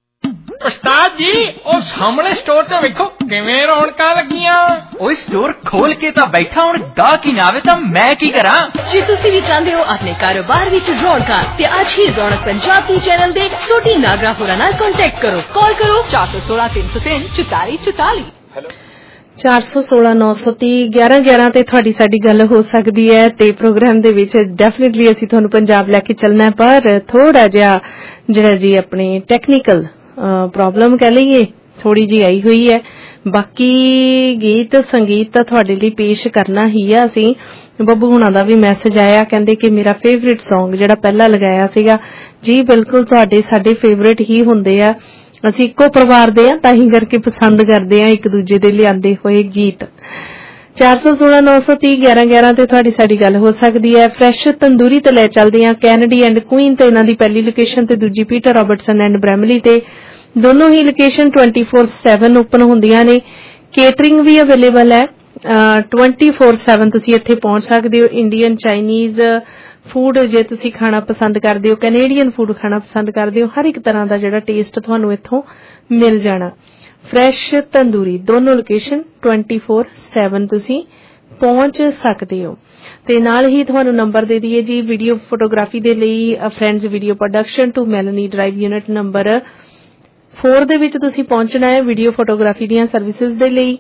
ਉਸਤਾਦ ਜੀ ਉਹ ਸਾਹਮਣੇ ਸਟੋਰ ਤੇ ਵੇਖੋ ਕਿਵੇਂ ਰੌਣਕਾਂ ਲੱਗੀਆਂ। ਉਹ ਸਟੋਰ ਖੋਲ ਕੇ ਤਾਂ ਬੈਠਾ, ਹੁਣ ਗਾਹਕ ਹੀ ਨਾ ਆਵੇ ਤਾਂ ਮੈਂ ਕੀ ਕਰਾਂ। ਜੇ ਤੁਸੀਂ ਵੀ ਚਾਹੁੰਦੇ ਹੋ ਆਪਣੇ ਕਾਰੋਬਾਰ ਵਿੱਚ ਰੌਣਕਾਂ ਤੇ ਅੱਜ ਹੀ ਰੌਣਕ ਪੰਜਾਬ ਦੀ ਚੈਨਲ ਦੇ ਛੋਟੀ ਨਾਗਰਾ ਹੋਰਾਂ ਨਾਲ ਕੰਟੈਕਟ ਕਰੋ। ਕਾਲ ਕਰੋ ਚਾਰ ਸੌ ਸੋਲਾਂ ਤਿੰਨ ਸੌ ਤਿੰਨ ਚੁਤਾਲੀ ਚੁਤਾਲੀ। ਚਾਰ ਸੌ ਸੋਲਾਂ ਨੌ ਸੌ ਤੀਹ ਗਿਆਰਾਂ ਗਿਆਰਾਂ ਤੇ ਤੁਹਾਡੀ ਸਾਡੀ ਗੱਲ ਹੋ ਸਕਦੀ ਹੈ ਤੇ ਪ੍ਰੋਗਰਾਮ ਦੇ ਵਿੱਚ ਡੈਫੀਨਿਟਲੀ ਅਸੀਂ ਤੁਹਾਨੂੰ ਪੰਜਾਬ ਲੈ ਕੇ ਚੱਲਣਾ, ਪਰ ਥੋੜਾ ਜਿਹਾ ਜਿਹੜਾ ਜੀ ਆਪਣੇ ਟੈਕਨੀਕਲ ਪ੍ਰੋਬਲਮ ਕਹਿ ਲਈਏ ਥੋੜੀ ਜਿਹੀ ਆਈ ਹੋਈ ਹੈ। ਬਾਕੀ ਗੀਤ ਸੰਗੀਤ ਤਾਂ ਤੁਹਾਡੇ ਲਈ ਪੇਸ਼ ਕਰਨਾ ਹੀ ਆ। ਅਸੀਂ ਬੱਬੂ ਹੁਣਾਂ ਦਾ ਵੀ ਮੈਸੇਜ ਆਇਆ, ਕਹਿੰਦੇ ਕਿ ਮੇਰਾ ਫੇਵਰਿਟ Song ਜਿਹੜਾ ਪਹਿਲਾਂ ਲਗਾਇਆ ਸੀਗਾ। ਜੀ ਬਿਲਕੁਲ ਤੁਹਾਡੇ ਸਾਡੇ ਫੇਵਰਿਟ ਹੀ ਹੁੰਦੇ ਆ, ਅਸੀਂ ਇੱਕੋ ਪਰਿਵਾਰ ਦੇ ਆ ਤਾਂ ਹੀ ਕਰਕੇ ਪਸੰਦ ਕਰਦੇ ਆ ਇੱਕ ਦੂਜੇ ਦੇ ਲਿਆਂਦੇ ਹੋਏ ਗੀਤ। ਚਾਰ ਸੌ ਸੋਲਾਂ ਨੌ ਸੌ ਤੀਹ ਗਿਆਰਾਂ ਗਿਆਰਾਂ ਤੇ ਤੁਹਾਡੀ ਸਾਡੀ ਗੱਲ ਹੋ ਸਕਦੀ ਹੈ। ਫਰੈਸ਼ ਤੰਦੂਰੀ ਤੇ ਲੈ ਚੱਲਦੇ ਆ ਕੈਨੇਡੀ ਐਂਡ ਕੁਈਨ ਤੇ ਇਹਨਾਂ ਦੀ ਪਹਿਲੀ ਲੋਕੇਸ਼ਨ ਤੇ ਦੂਜੀ ਪੀਟਰ ਰਾਬਰਟਸਨ ਐਂਡ ਬ੍ਰੈਮਲੀ ਤੇ। ਦੋਨੋਂ ਹੀ location twenty four seven open ਹੁੰਦੀਆਂ ਨੇ। ਕੇਟਰਿੰਗ ਵੀ ਅਵੇਲੇਬਲ ਹੈ ਟਵੈਂਟੀ ਫੋਰ ਸੈਵਨ। ਤੁਸੀਂ ਇੱਥੇ ਪਹੁੰਚ ਸਕਦੇ ਹੋ। ਇੰਡੀਅਨ, ਚਾਈਨੀਜ਼ ਫੂਡ ਜੇ ਤੁਸੀਂ ਖਾਣਾ ਪਸੰਦ ਕਰਦੇ ਹੋ, ਕੈਨੇਡੀਅਨ ਫੂਡ ਖਾਣਾ ਪਸੰਦ ਕਰਦੇ ਹੋ, ਹਰ ਇੱਕ ਤਰ੍ਹਾਂ ਦਾ ਜਿਹੜਾ ਟੇਸਟ ਤੁਹਾਨੂੰ ਇੱਥੋਂ ਮਿਲ ਜਾਣਾ। ਫਰੈਸ਼ ਤੰਦੂਰੀ ਦੋਨੋਂ ਲੋਕੇਸ਼ਨ ਟਵੈਂਟੀ ਫੋਰ ਸੈਵਨ ਤੁਸੀਂ ਪਹੁੰਚ ਸਕਦੇ ਹੋ। ਤੇ ਨਾਲ ਹੀ ਤੁਹਾਨੂੰ ਨੰਬਰ ਦੇ ਦਈਏ ਜੀ ਵੀਡੀਓ ਫੋਟੋਗ੍ਰਾਫੀ ਦੇ ਲਈ, Friends Video Production two Melanie Drive unit number four ਦੇ ਵਿੱਚ ਤੁਸੀਂ ਪਹੁੰਚਣਾ ਹੈ ਵੀਡੀਓ ਫੋਟੋਗ੍ਰਾਫੀ ਦੀਆਂ ਸਰਵਿਸਿਜ਼ ਦੇ ਲਈ।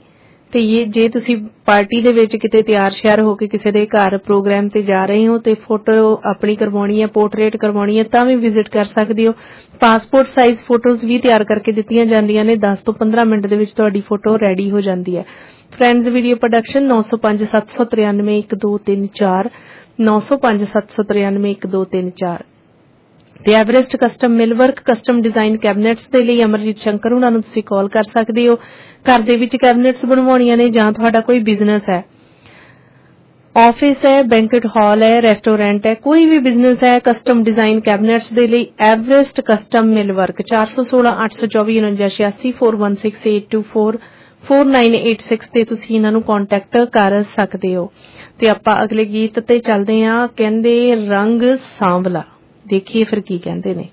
ਤੇ ਇਹ ਜੇ ਤੁਸੀਂ ਪਾਰਟੀ ਦੇ ਵਿੱਚ ਕਿਤੇ ਤਿਆਰ ਸ਼ਿਆਰ ਹੋ ਕੇ ਕਿਸੇ ਦੇ ਘਰ ਪ੍ਰੋਗਰਾਮ ਤੇ ਜਾ ਰਹੇ ਹੋ ਤੇ ਫੋਟੋ ਆਪਣੀ ਕਰਵਾਉਣੀ ਹੈ, ਪੋਰਟਰੇਟ ਕਰਵਾਉਣੀ ਹੈ ਤਾਂ ਵੀ ਵਿਜ਼ਿਟ ਕਰ ਸਕਦੇ ਹੋ। ਪਾਸਪੋਰਟ ਸਾਈਜ਼ ਫੋਟੋਜ਼ ਵੀ ਤਿਆਰ ਕਰਕੇ ਦਿੱਤੀਆਂ ਜਾਂਦੀਆਂ ਨੇ। ਦਸ ਤੋਂ ਪੰਦਰਾਂ ਮਿੰਟ ਦੇ ਵਿੱਚ ਤੁਹਾਡੀ ਫੋਟੋ ਰੈਡੀ ਹੋ ਜਾਂਦੀ ਹੈ। ਫਰੈਂਡਸ ਵੀਡੀਓ ਪ੍ਰੋਡਕਸ਼ਨ ਨੌ ਸੌ ਪੰਜ ਸੱਤ ਸੌ ਤਰਿਆਨਵੇਂ ਇੱਕ ਦੋ ਤਿੰਨ ਚਾਰ ਨੌ ਸੌ ਪੰਜ ਸੱਤ ਸੌ ਤਰਿਆਨਵੇਂ ਇੱਕ ਦੋ ਤਿੰਨ ਚਾਰ ਤੇ Everest Custom Millwork custom design cabinets ਦੇ ਲਈ ਅਮਰਜੀਤ ਸ਼ੰਕਰ ਉਹਨਾਂ ਨੂੰ ਤੁਸੀਂ ਕਾਲ ਕਰ ਸਕਦੇ ਹੋ। ਘਰ ਦੇ ਵਿੱਚ ਕੈਬਨਿਟਸ ਬਣਵਾਉਣੀਆਂ ਨੇ ਜਾਂ ਤੁਹਾਡਾ ਕੋਈ ਬਿਜ਼ਨਸ ਹੈ, ਆਫਿਸ ਹੈ, ਬੈਂਕਟ ਹਾਲ ਹੈ, ਰੈਸਟੋਰੈਂਟ ਹੈ, ਕੋਈ ਵੀ ਬਿਜ਼ਨਸ ਹੈ, ਕਸਟਮ ਡਿਜ਼ਾਈਨ ਕੈਬਨਿਟਸ ਦੇ ਲਈ ਐਵਰੈਸਟ ਕਸਟਮ ਮਿਲਵਰਕ ਚਾਰ ਸੌ ਸੋਲਾਂ ਅੱਠ ਸੌ ਚੌਵੀ ਉਨੰਜਾ ਛਿਆਸੀ four one six eight two four four nine eight six ਤੇ ਤੁਸੀਂ ਇਹਨਾਂ ਨੂੰ ਕੰਟੈਕਟ ਕਰ ਸਕਦੇ ਹੋ। ਤੇ ਆਪਾਂ ਅਗਲੇ ਗੀਤ ਤੇ ਚੱਲਦੇ ਹਾਂ। ਕਹਿੰਦੇ ਰੰਗ ਸਾਂਵਲਾ, ਦੇਖੀਏ ਫਿਰ ਕੀ ਕਹਿੰਦੇ ਨੇ।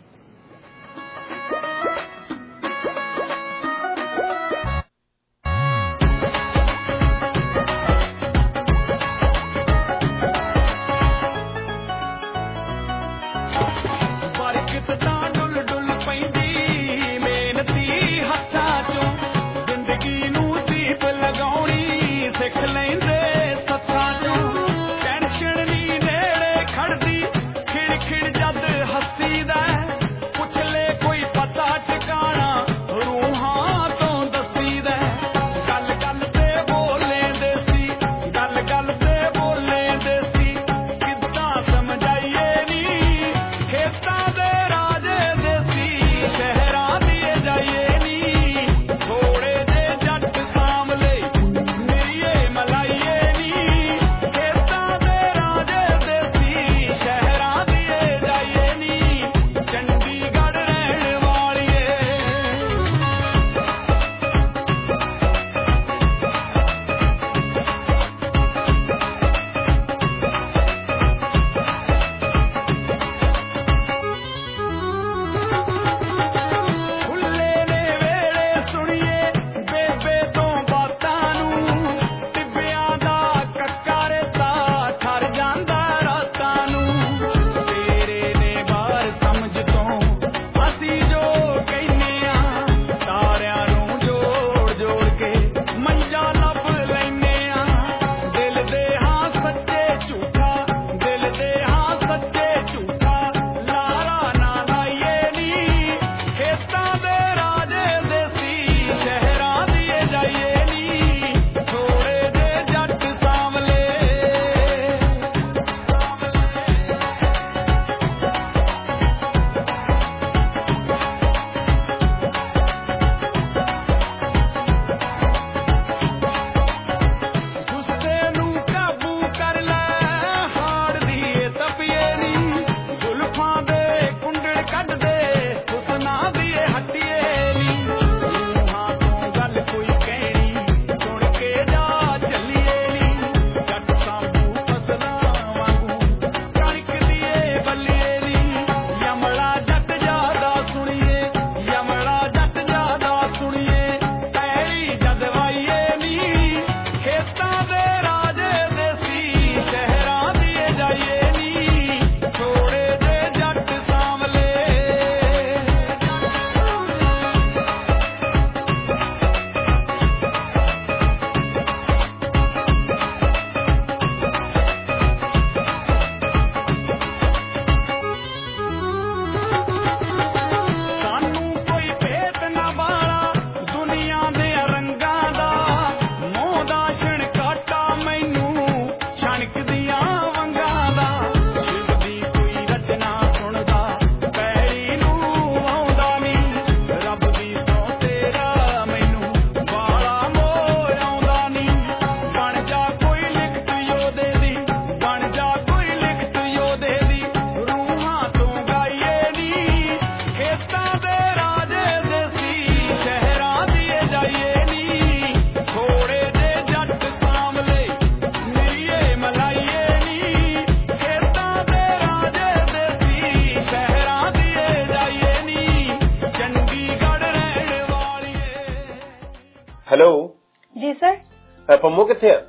ਹੈਲੋ ਜੀ ਸਰ। ਪੰਮੋ ਕਿੱਥੇ ਆ?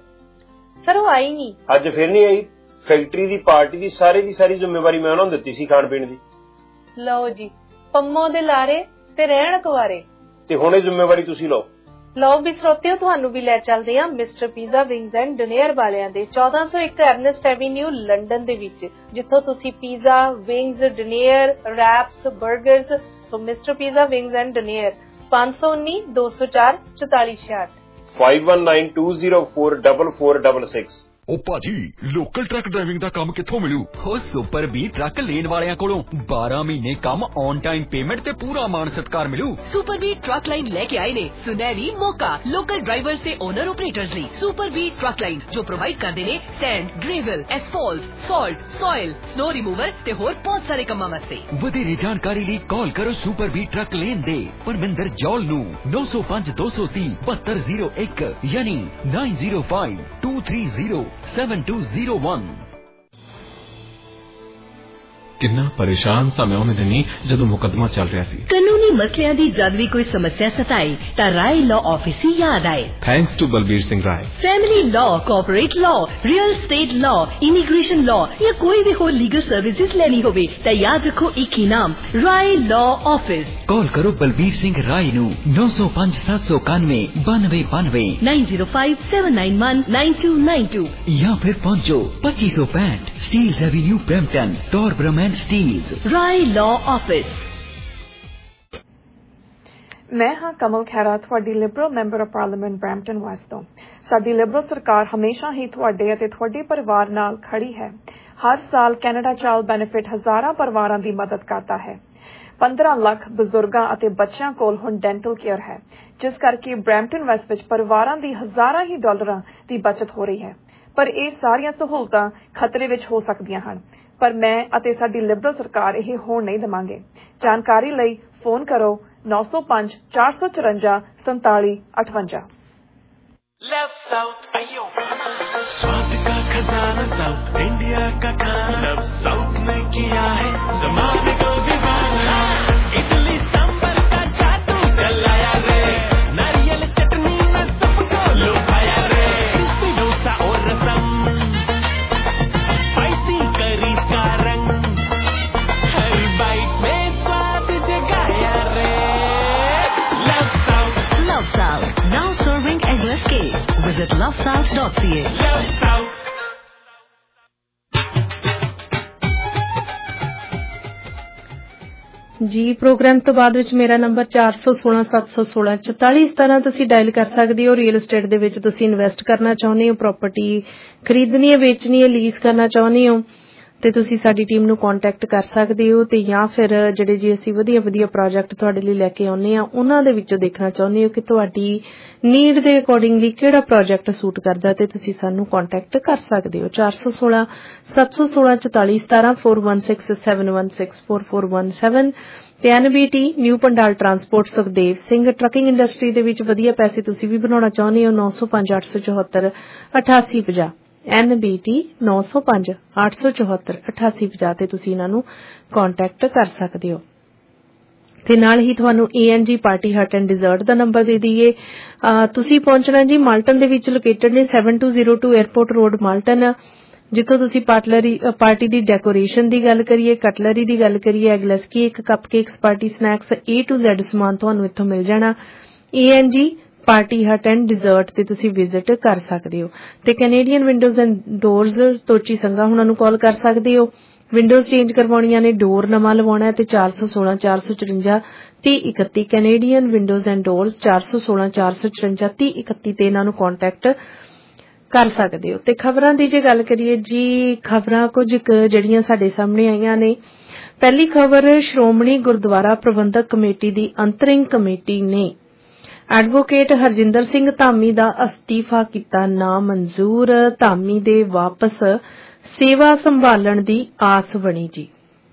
ਸਰ ਉਹ ਆਈ ਨਹੀਂ ਅੱਜ, ਫਿਰ ਨਹੀਂ ਆਈ। ਫੈਕਟਰੀ ਦੀ ਪਾਰਟੀ ਦੀ ਸਾਰੇ ਦੀ ਸਾਰੀ ਜ਼ਿੰਮੇਵਾਰੀ ਮੈਂ ਉਹਨਾਂ ਨੂੰ ਦਿੱਤੀ ਸੀ, ਖਾਣ ਪੀਣ ਦੀ। ਲਓ ਜੀ, ਪੰਮੋ ਦੇ ਲਾਰੇ ਤੇ ਰਹਿਣ ਕੁਵਾਰੇ। ਤੇ ਹੁਣ ਇਹ ਜ਼ਿੰਮੇਵਾਰੀ ਤੁਸੀਂ ਲਓ। ਲਓ ਵੀ ਸਰੋਤਿਓ, ਤੁਹਾਨੂੰ ਵੀ ਲੈ ਚੱਲਦੇ ਹਾਂ Mister Pizza Wings and Dinner ਵਾਲਿਆਂ ਦੇ ਚੌਦਾਂ ਸੌ ਇੱਕ ਐਰਨੈਸਟ ਐਵੀਨਿਊ ਲੰਡਨ ਦੇ ਵਿੱਚ, ਜਿੱਥੋਂ ਤੁਸੀਂ ਪੀਜ਼ਾ, ਵਿੰਗਸ, ਡਿਨਰ, ਰੈਪਸ, 버ਗਰਸ। So Mister Pizza Wings and Dinner, ਪੰਜ ਸੌ ਉੱਨੀ ਦੋ ਸੌ ਚਾਰ ਚੁਤਾਲੀ ਛਿਆਹਠ, five one nine two zero four four four six six। ਉਹ ਭਾਜੀ, ਲੋਕਲ ਟਰੱਕ ਡਰਾਈਵਿੰਗ ਦਾ ਕੰਮ ਕਿੱਥੋਂ ਮਿਲੂ? ਹੋ ਸੁਪਰ ਬੀ ਟਰੱਕ ਲੇਨ ਵਾਲਿਆਂ ਕੋਲੋਂ ਬਾਰਾਂ ਮਹੀਨੇ ਕੰਮ ਔਨ ਟਾਈਮ ਪੇਮੈਂਟ ਤੇ ਪੂਰਾ ਮਾਣ ਸਤਿਕਾਰ ਮਿਲੂ। ਸੁਪਰ ਬੀ ਟਰੱਕ ਲਾਈਨ ਲੈ ਕੇ ਆਏ ਨੇ ਸੁਨਹਿਰੀ ਮੌਕਾ ਲੋਕਲ ਡਰਾਈਵਰਸ ਤੇ ਓਨਰ ਆਪਰੇਟਰਸ ਲਈ। ਸੁਪਰ ਬੀ ਟਰੱਕ ਲਾਈਨ ਜੋ ਪ੍ਰੋਵਾਈਡ ਕਰਦੇ ਨੇ sand, gravel, asphalt, salt, soil, snow remover ਤੇ ਹੋਰ ਬਹੁਤ ਸਾਰੇ ਕੰਮਾਂ ਵਾਸਤੇ। ਵਧੇਰੇ ਜਾਣਕਾਰੀ ਲਈ ਕਾਲ ਕਰੋ ਸੁਪਰ ਬੀ ਟਰੱਕ ਲੇਨ ਦੇ ਪਰਮਿੰਦਰ ਜੌਲ ਨੂੰ ਨੌ ਸੌ ਪੰਜ ਦੋ ਸੌ ਤੀਹ ਬਹੱਤਰ ਜ਼ੀਰੋ ਇੱਕ ਯਾਨੀ nine zero five two three zero seven two zero one। ਕਿੰਨਾ ਪਰੇਸ਼ਾਨ ਸਾਂ ਮੈਂ ਉਹਨੇ ਦਿਨੀ ਜਦੋਂ ਮੁਕੱਦਮਾ ਚੱਲ ਰਿਹਾ ਸੀ। ਕਾਨੂੰਨੀ ਮਸਲਿਆਂ ਦੀ ਜਦ ਵੀ ਕੋਈ ਸਮੱਸਿਆ ਸਤਾਏ ਤਾਂ ਰਾਏ ਲਾਅ ਆਫਿਸ ਹੀ ਯਾਦ ਆਏ। Thanks to Balbir Singh Rai. Family law, corporate law, real estate law, immigration law ਜਾਂ ਕੋਈ ਵੀ ਹੋਰ ਲੀਗਲ ਸਰਵਿਸਿਜ਼ ਲੈਣੀ ਹੋਵੇ ਤਾਂ ਯਾਦ ਰੱਖੋ ਇੱਕ ਹੀ ਨਾਮ, ਰਾਏ ਲਾਅ ਆਫਿਸ। ਕਾਲ ਕਰੋ ਬਲਬੀਰ ਸਿੰਘ ਰਾਏ ਨੂੰ ਨੌ ਸੌ ਪੰਜ ਸੱਤ ਸੌ ਇਕਾਨਵੇਂ ਬਾਨਵੇਂ ਬਾਨਵੇਂ nine zero five seven nine one nine two nine two ਜਾਂ ਫਿਰ ਪਹੁੰਚੋ ਪੱਚੀ ਸੌ ਪੈਂਹਠ Steeles Avenue Brampton, Torbram and Steeles. Rai law office. ਮੈਂ ਹਾਂ ਕਮਲ ਖਹਿਰਾ, ਤੁਹਾਡੀ Liberal member of parliament Brampton West ਤੋਂ। ਸਾਡੀ ਲਿਬਰਲ ਸਰਕਾਰ ਹਮੇਸ਼ਾ ਹੀ ਤੁਹਾਡੇ ਅਤੇ ਤੁਹਾਡੇ ਪਰਿਵਾਰ ਨਾਲ ਖੜੀ ਹੈ। ਹਰ ਸਾਲ ਕੈਨੇਡਾ ਚਾਈਲਡ ਬੈਨੀਫਿਟ ਹਜ਼ਾਰਾਂ ਪਰਿਵਾਰਾਂ ਦੀ ਮਦਦ ਕਰਦਾ ਹੈ। ਪੰਦਰਾਂ ਲੱਖ ਬਜ਼ੁਰਗਾਂ ਅਤੇ ਬੱਚਿਆਂ ਕੋਲ ਹੁਣ ਡੈਂਟਲ ਕੇਅਰ ਹੈ, ਜਿਸ ਕਰਕੇ ਬਰੈਂਪਟਨ ਵੈਸਟ ਵਿੱਚ ਪਰਿਵਾਰਾਂ ਦੀ ਹਜ਼ਾਰਾਂ ਹੀ ਡਾਲਰਾਂ ਦੀ ਬਚਤ ਹੋ ਰਹੀ ਹੈ। ਪਰ ਇਹ ਸਾਰੀਆਂ ਸਹੂਲਤਾਂ ਖਤਰੇ ਵਿੱਚ ਹੋ ਸਕਦੀਆਂ ਹਨ, ਪਰ ਮੈਂ ਅਤੇ ਸਾਡੀ ਲਿਬਰਲ ਸਰਕਾਰ ਇਹ ਹੋਣ ਨਹੀਂ ਦੇਵਾਂਗੇ। ਜਾਣਕਾਰੀ ਲਈ ਫੋਨ ਕਰੋ ਨੌ ਸੌ ਪੰਜ ਚਾਰ ਸੌ ਚੁਰੰਜਾ ਸੰਤਾਲੀ ਅਠਵੰਜਾ। लव साउथ अयो स्वाद का खजाना साउथ इंडिया का खाना लव साउथ ने किया है जमाने को दीवाना। इडली सांबर का जादू चलाया रे, नारियल चटनी में सबको लुभाया रे। क्रिस्पी डोसा और रसम, स्पाइसी करी का रंग, हर बाइट में स्वाद जगाया रे। Love south, love south now serving eggless cake. Visit love south dot c a। Love South। ਜੀ ਪ੍ਰੋਗਰਾਮ ਤੋਂ ਬਾਅਦ ਵਿੱਚ ਮੇਰਾ ਨੰਬਰ ਚਾਰ ਸੌ ਸੋਲਾਂ ਸੱਤ ਸੌ ਸੋਲਾਂ ਚੁਤਾਲੀ ਇਸ ਤਰ੍ਹਾਂ ਤੁਸੀਂ ਡਾਇਲ ਕਰ ਸਕਦੇ ਹੋ। ਰੀਅਲ estate ਦੇ ਵਿੱਚ ਤੁਸੀਂ ਇਨਵੈਸਟ ਕਰਨਾ ਚਾਹੁੰਦੇ ਹੋ, ਪ੍ਰਾਪਰਟੀ ਖਰੀਦਣੀ ਹੈ, ਵੇਚਣੀ ਹੈ, ਲੀਜ਼ ਕਰਨਾ ਚਾਹੁੰਦੇ ਹੋ ਤੇ ਤੁਸੀਂ ਸਾਡੀ ਟੀਮ ਨੂੰ ਕੰਟੈਕਟ ਕਰ ਸਕਦੇ ਹੋ। ਤੇ ਜਾਂ ਫਿਰ ਜਿਹੜੇ ਜੀ ਅਸੀਂ ਵਧੀਆ ਵਧੀਆ ਪ੍ਰੋਜੈਕਟ ਤੁਹਾਡੇ ਲਈ ਲੈ ਕੇ ਆਉਂਦੇ ਆ ਉਹਨਾਂ ਦੇ ਵਿੱਚੋਂ ਦੇਖਣਾ ਚਾਹੁੰਦੇ ਹੋ ਕਿ ਤੁਹਾਡੀ ਨੀਡ ਦੇ ਅਕੋਰਡਿੰਗਲੀ ਕਿਹੜਾ ਪ੍ਰੋਜੈਕਟ ਸੂਟ ਕਰਦਾ ਤੇ ਤੁਸੀਂ ਸਾਨੂੰ ਕੰਟੈਕਟ ਕਰ ਸਕਦੇ ਹੋ। ਚਾਰ ਸੌ ਸੋਲਾਂ ਸੱਤ ਸੌ ਸੋਲਾਂ ਚੁਤਾਲੀ ਸਤਾਰਾਂ four one six seven one six four four one seven ਤੇ N B T New Pandal transport Sukhdev Singh trucking industry ਦੇ ਵਿੱਚ ਵਧੀਆ ਪੈਸੇ ਤੁਸੀਂ ਵੀ ਬਣਾਉਣਾ ਚਾਹੁੰਦੇ ਹੋ ਨੌ ਸੌ ਪੰਜ ਅੱਠ ਸੌ ਚੌਹੱਤਰ ਅਠਾਸੀ ਪੰਜਾਹ ਐਨ ਬੀ ਟੀ ਨੌ ਸੌ ਪੰਜ ਅੱਠ ਸੌ ਚੌਹੱਤਰ ਅਠਾਸੀ ਪੰਜਾਹ ਤੇ ਤੁਸੀਂ ਇਹਨਾਂ ਨੂੰ ਕੰਟੈਕਟ ਕਰ ਸਕਦੇ ਹੋ। ਤੇ ਨਾਲ ਹੀ ਤੁਹਾਨੂੰ ਏ ਐਨ ਜੀ party hut and desert the number ਦੇ ਦਈਏ। ਤੁਸੀਂ ਪਹੁੰਚਣਾ ਜੀ ਮਾਲਟਨ ਦੇ ਵਿੱਚ ਲੋਕੇਟਡ ਨੇ seven two zero two airport road Malton, ਜਿੱਥੋਂ ਤੁਸੀਂ ਪਾਰਟਲਰੀ ਪਾਰਟੀ ਦੀ ਡੈਕੋਰੇਸ਼ਨ ਦੀ ਗੱਲ ਕਰੀਏ, ਕਟਲਰੀ ਦੀ ਗੱਲ ਕਰੀਏ, eggless cake, cup cakes, party snacks A to Z ਸਮਾਨ ਤੁਹਾਨੂੰ ਇੱਥੋਂ ਮਿਲ ਜਾਣਾ। ਏ ਐਨ ਜੀ ਪਾਰਟੀ ਹਟ ਐਂਡ ਡਿਜ਼ਰਟ ਤੇ ਤੁਸੀਂ ਵਿਜ਼ਿਟ ਕਰ ਸਕਦੇ ਹੋ। ਤੇ Canadian Windows and Doors Tochi Sangha ਹੁਣਾਂ ਨੂੰ ਕਾਲ ਕਰ ਸਕਦੇ ਹੋ। ਵਿੰਡੋਜ਼ ਚੇਂਜ ਕਰਵਾਉਣੀਆਂ ਨੇ, ਡੋਰ ਨਵਾਂ ਲਵਾਉਣਾ ਹੈ ਤੇ ਚਾਰ ਸੌ ਸੋਲਾਂ ਚਾਰ ਸੌ ਚੁਰੰਜਾ ਤੀਹ ਇਕੱਤੀ ਕੈਨੇਡੀਅਨ ਵਿੰਡੋਜ਼ ਐਂਡ ਡੋਰਜ਼ ਚਾਰ ਸੌ ਸੋਲਾਂ ਚਾਰ ਸੌ ਚੁਰੰਜਾ ਤੀਹ ਇਕੱਤੀ ਤੇ ਇਹਨਾਂ ਨੂੰ ਕੰਟੈਕਟ ਕਰ ਸਕਦੇ ਹੋ। ਤੇ ਖਬਰਾਂ ਦੀ ਜੇ ਗੱਲ ਕਰੀਏ ਜੀ, ਖਬਰਾਂ ਕੁਝ ਜਿਹੜੀਆਂ ਸਾਡੇ ਸਾਹਮਣੇ ਆਈਆਂ ਨੇ। ਪਹਿਲੀ ਖਬਰ, ਸ਼੍ਰੋਮਣੀ ਗੁਰਦੁਆਰਾ ਪ੍ਰਬੰਧਕ ਕਮੇਟੀ ਦੀ ਅੰਤਰਿੰਗ ਕਮੇਟੀ ਨੇ ਐਡਵੋਕੇਟ ਹਰਜਿੰਦਰ ਸਿੰਘ ਧਾਮੀ ਦਾ ਅਸਤੀਫਾ ਕੀਤਾ ਨਾ ਮਨਜ਼ੂਰ, ਧਾਮੀ ਦੇ ਵਾਪਸ ਸੇਵਾ ਸੰਭਾਲਣ ਦੀ ਆਸ ਬਣੀ ਜੀ।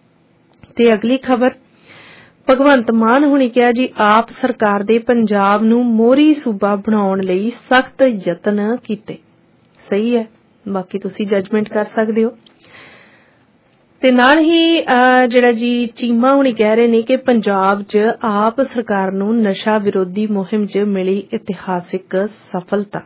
ਤੇ ਅਗਲੀ ਖਬਰ, ਭਗਵੰਤ ਮਾਨ ਹੁਣੀ ਕਿਹਾ ਜੀ ਆਪ ਸਰਕਾਰ ਦੇ ਪੰਜਾਬ ਨੂੰ ਮੋਹਰੀ ਸੂਬਾ ਬਣਾਉਣ ਲਈ ਸਖਤ ਯਤਨ ਕੀਤੇ। ਸਹੀ ਹੈ, ਬਾਕੀ ਤੁਸੀਂ ਜੱਜਮੈਂਟ ਕਰ ਸਕਦੇ ਹੋ। ਤੇ ਨਾਲ ਹੀ ਜਿਹੜਾ ਜੀ ਚੀਮਾ ਹੁਣੀ ਕਹਿ ਰਹੇ ਨੇ ਕਿ ਪੰਜਾਬ 'ਚ ਆਪ ਸਰਕਾਰ ਨੂੰ ਨਸ਼ਾ ਵਿਰੋਧੀ ਮੁਹਿੰਮ 'ਚ ਮਿਲੀ ਇਤਿਹਾਸਿਕ ਸਫਲਤਾ।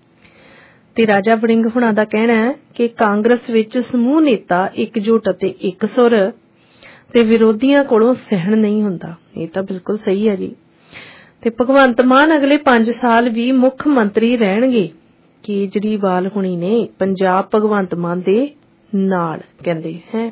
ਤੇ ਰਾਜਾ ਵੜਿੰਗ ਹੁਣਾਂ ਦਾ ਕਹਿਣਾ ਹੈ ਕਿ ਕਾਂਗਰਸ ਵਿੱਚ ਸਮੂਹ ਨੇਤਾ ਇਕਜੁੱਟ ਅਤੇ ਇੱਕ ਸੁਰ ਤੇ ਵਿਰੋਧੀਆਂ ਕੋਲੋਂ ਸਹਿਣ ਨਹੀਂ ਹੁੰਦਾ। ਇਹ ਤਾਂ ਬਿਲਕੁਲ ਸਹੀ ਹੈ ਜੀ। ਤੇ ਭਗਵੰਤ ਮਾਨ ਅਗਲੇ ਪੰਜ ਸਾਲ ਵੀ ਮੁੱਖ ਮੰਤਰੀ ਰਹਿਣਗੇ। ਕੇਜਰੀਵਾਲ ਹੁਣੀ ਨੇ ਪੰਜਾਬ ਭਗਵੰਤ ਮਾਨ ਦੇ ਨਾਲ ਕਹਿੰਦੇ ਹੈ।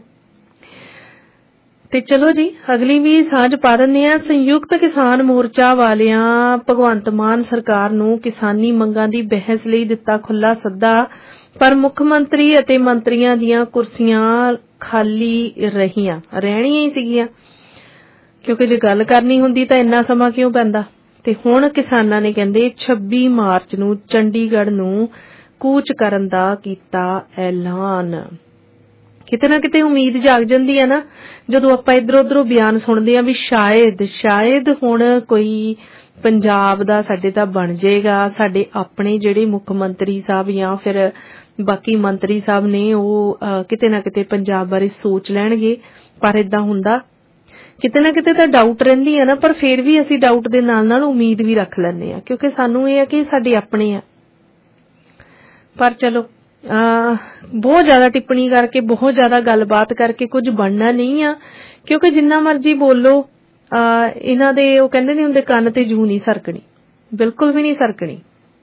ਤੇ ਚਲੋ ਜੀ ਅਗਲੀ ਵੀ ਸਾਂਝ ਪਾ ਦਿੰਦੇ ਆ। ਸੰਯੁਕਤ ਕਿਸਾਨ ਮੋਰਚਾ ਵਾਲਿਆਂ ਭਗਵੰਤ ਮਾਨ ਸਰਕਾਰ ਨੂੰ ਕਿਸਾਨੀ ਮੰਗਾਂ ਦੀ ਬਹਿਸ ਲਈ ਦਿੱਤਾ ਖੁੱਲਾ ਸੱਦਾ, ਪਰ ਮੁੱਖ ਮੰਤਰੀ ਅਤੇ ਮੰਤਰੀਆਂ ਦੀਆਂ ਕੁਰਸੀਆਂ ਖਾਲੀ ਰਹੀਆਂ ਰਹਿਣੀਆਂ ਹੀ ਸੀਗੀਆਂ, ਕਿਉਂਕਿ ਜੇ ਗੱਲ ਕਰਨੀ ਹੁੰਦੀ ਤਾਂ ਇੰਨਾ ਸਮਾਂ ਕਿਉਂ ਪੈਂਦਾ। ਤੇ ਹੁਣ ਕਿਸਾਨਾਂ ਨੇ ਕਹਿੰਦੇ ਛੱਬੀ ਮਾਰਚ ਨੂੰ ਚੰਡੀਗੜ੍ਹ ਨੂੰ ਕੂਚ ਕਰਨ ਦਾ ਕੀਤਾ ਐਲਾਨ। ਕਿਤੇ ਨਾ ਕਿਤੇ ਉਮੀਦ ਜਾਗ ਜਾਂਦੀ ਹੈ ਨਾ ਜਦੋਂ ਆਪਾਂ ਇੱਧਰੋਂ ਉੱਧਰੋਂ ਬਿਆਨ ਸੁਣਦੇ ਆ ਵੀ ਸ਼ਾਇਦ ਸ਼ਾਇਦ ਹੁਣ ਕੋਈ ਪੰਜਾਬ ਦਾ ਸਾਡੇ ਤਾਂ ਬਣ ਜਾਏਗਾ, ਸਾਡੇ ਆਪਣੇ ਜਿਹੜੇ ਮੁੱਖ ਮੰਤਰੀ ਸਾਹਿਬ ਜਾਂ ਫਿਰ ਬਾਕੀ ਮੰਤਰੀ ਸਾਹਿਬ ਨੇ ਉਹ ਕਿਤੇ ਨਾ ਕਿਤੇ ਪੰਜਾਬ ਬਾਰੇ ਸੋਚ ਲੈਣਗੇ। ਪਰ ਏਦਾਂ ਹੁੰਦਾ ਕਿਤੇ ਨਾ ਕਿਤੇ ਤਾਂ ਡਾਊਟ ਰਹਿੰਦੀ ਹੈ ਨਾ, ਪਰ ਫਿਰ ਵੀ ਅਸੀਂ ਡਾਊਟ ਦੇ ਨਾਲ ਨਾਲ ਉਮੀਦ ਵੀ ਰੱਖ ਲੈਂਦੇ ਆ, ਕਿਉਂਕਿ ਸਾਨੂੰ ਇਹ ਹੈ ਕਿ ਸਾਡੇ ਆਪਣੇ ਆ। ਪਰ ਚਲੋ ਬਹੁਤ ਜ਼ਿਆਦਾ ਟਿੱਪਣੀ ਕਰਕੇ ਬਹੁਤ ਜ਼ਿਆਦਾ ਗੱਲਬਾਤ ਕਰਕੇ ਕੁਝ ਬਣਨਾ ਨਹੀਂ ਆ, ਕਿਉਂਕਿ ਜਿੰਨਾ ਮਰਜ਼ੀ ਬੋਲੋ ਇਹਨਾਂ ਦੇ ਉਹ ਕਹਿੰਦੇ ਨਹੀਂ ਹੁੰਦੇ ਕੰਨ ਤੇ ਜੂੰ ਨਹੀਂ ਸਰਕਣੀ, ਬਿਲਕੁਲ ਵੀ ਨਹੀਂ ਸਰਕਣੀ।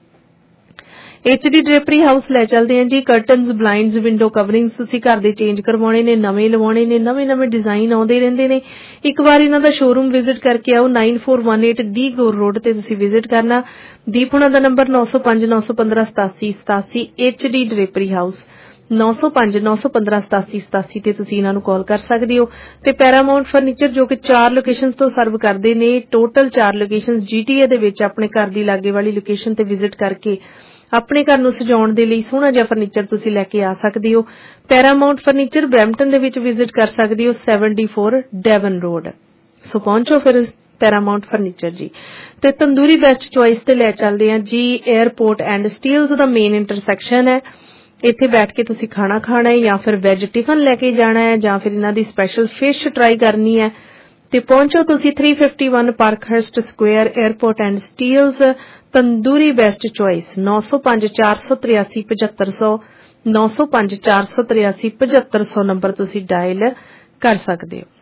ਐਚ ਡੀ ਡ੍ਰੇਪਰੀ ਹਾਊਸ ਲੈ ਚੱਲਦੇ ਆ ਜੀ। ਕਰਟਨਸ, ਬਲਾਈਂਡਸ, ਵਿੰਡੋ ਕਵਰਿੰਗਸ ਤੁਸੀਂ ਘਰ ਦੇ ਚੇਂਜ ਕਰਵਾਉਣੇ ਨੇ, ਨਵੇਂ ਲਵਾਉਣੇ ਨੇ, ਨਵੇਂ ਨਵੇਂ ਡਿਜ਼ਾਈਨ ਆਉਂਦੇ ਰਹਿੰਦੇ ਨੇ। ਇੱਕ ਵਾਰ ਇਹਨਾਂ ਦਾ ਸ਼ੋਰੂਮ ਵਿਜ਼ਿਟ ਕਰਕੇ ਆਓ। ਨਾਈਨ ਫੋਰ ਵਨ ਏਟ ਦੀ ਗੋਰ ਰੋਡ ਤੇ ਤੁਸੀਂ ਵਿਜ਼ਿਟ ਕਰਨਾ। ਦੀਪ ਹੁਣਾਂ ਦਾ ਨੰਬਰ ਨੌ ਸੌ ਪੰਜ ਨੌ ਸੌ ਪੰਦਰਾਂ ਸਤਾਸੀ ਸਤਾਸੀ। ਐਚ ਡੀ ਡ੍ਰੇਪਰੀ ਹਾਊਸ ਨੌ ਸੌ ਪੰਜ ਨੌ ਸੌ ਪੰਦਰਾਂ ਸਤਾਸੀ ਸਤਾਸੀ ਤੇ ਤੁਸੀਂ ਇਹਨਾਂ ਨੂੰ ਕਾਲ ਕਰ ਸਕਦੇ ਹੋ। ਤੇ ਪੈਰਾਮਾਉਂਟ ਫਰਨੀਚਰ ਜੋ ਕਿ ਚਾਰ ਲੋਕੇਸ਼ਨਸ ਤੋਂ ਸਰਵ ਕਰਦੇ ਨੇ, ਟੋਟਲ ਚਾਰ ਲੋਕੇਸ਼ਨਸ ਜੀਟੀਏ ਦੇ ਵਿੱਚ ਆਪਣੇ ਘਰ ਦੀ ਲਾਗੇ ਵਾਲੀ ਲੋਕੇਸ਼ਨ ਤੇ ਵਿਜ਼ਿਟ ਕਰਕੇ ਆਪਣੇ ਘਰ ਨੂੰ ਸਜਾਉਣ ਦੇ ਲਈ ਸੋਹਣਾ ਜਿਹਾ ਫਰਨੀਚਰ ਤੁਸੀਂ ਲੈ ਕੇ ਆ ਸਕਦੇ ਹੋ। ਪੈਰਾਮਾਉਂਟ ਫਰਨੀਚਰ ਬਰੈਂਪਟਨ ਦੇ ਵਿੱਚ ਵਿਜ਼ਿਟ ਕਰ ਸਕਦੇ ਹੋ, seventy four Devon road. So ਪਹੁੰਚੋ ਫਿਰ ਪੈਰਾਮਾਉਂਟ ਫਰਨੀਚਰ ਜੀ। ਤੇ ਤੰਦੂਰੀ ਬੈਸਟ ਚੁਆਇਸ ਤੇ ਲੈ ਚੱਲਦੇ ਆ ਜੀ। 에ਅਰਪੋਰਟ ਐਂਡ ਸਟੀਲਸ ਦਾ ਮੇਨ ਇੰਟਰਸੈਕਸ਼ਨ ਹੈ। ਇੱਥੇ ਬੈਠ ਕੇ ਤੁਸੀਂ ਖਾਣਾ ਖਾਣਾ ਹੈ ਜਾਂ ਫਿਰ ਵੈਜ ਟਿਫਨ ਲੈ ਕੇ ਜਾਣਾ ਹੈ ਜਾਂ ਫਿਰ ਇਹਨਾਂ ਦੀ ਸਪੈਸ਼ਲ ਫਿਸ਼ ਟਰਾਈ ਕਰਨੀ ਹੈ ਤੇ ਪਹੁੰਚੋ ਤੁਸੀਂ three fifty one Parkhurst Square, airport and Steeles. Tandoori best choice ਨੌ ਸੌ ਪੰਜ ਚਾਰ ਸੌ ਤਰਿਆਸੀ ਪਝੱਤਰ ਸੌ ਨੌ ਸੌ ਪੰਜ ਚਾਰ ਸੌ ਤਰਿਆਸੀ ਪਝੱਤਰ ਸੌ ਨੰਬਰ ਤੁਸੀਂ ਡਾਇਲ ਕਰ ਸਕਦੇ ਹੋ।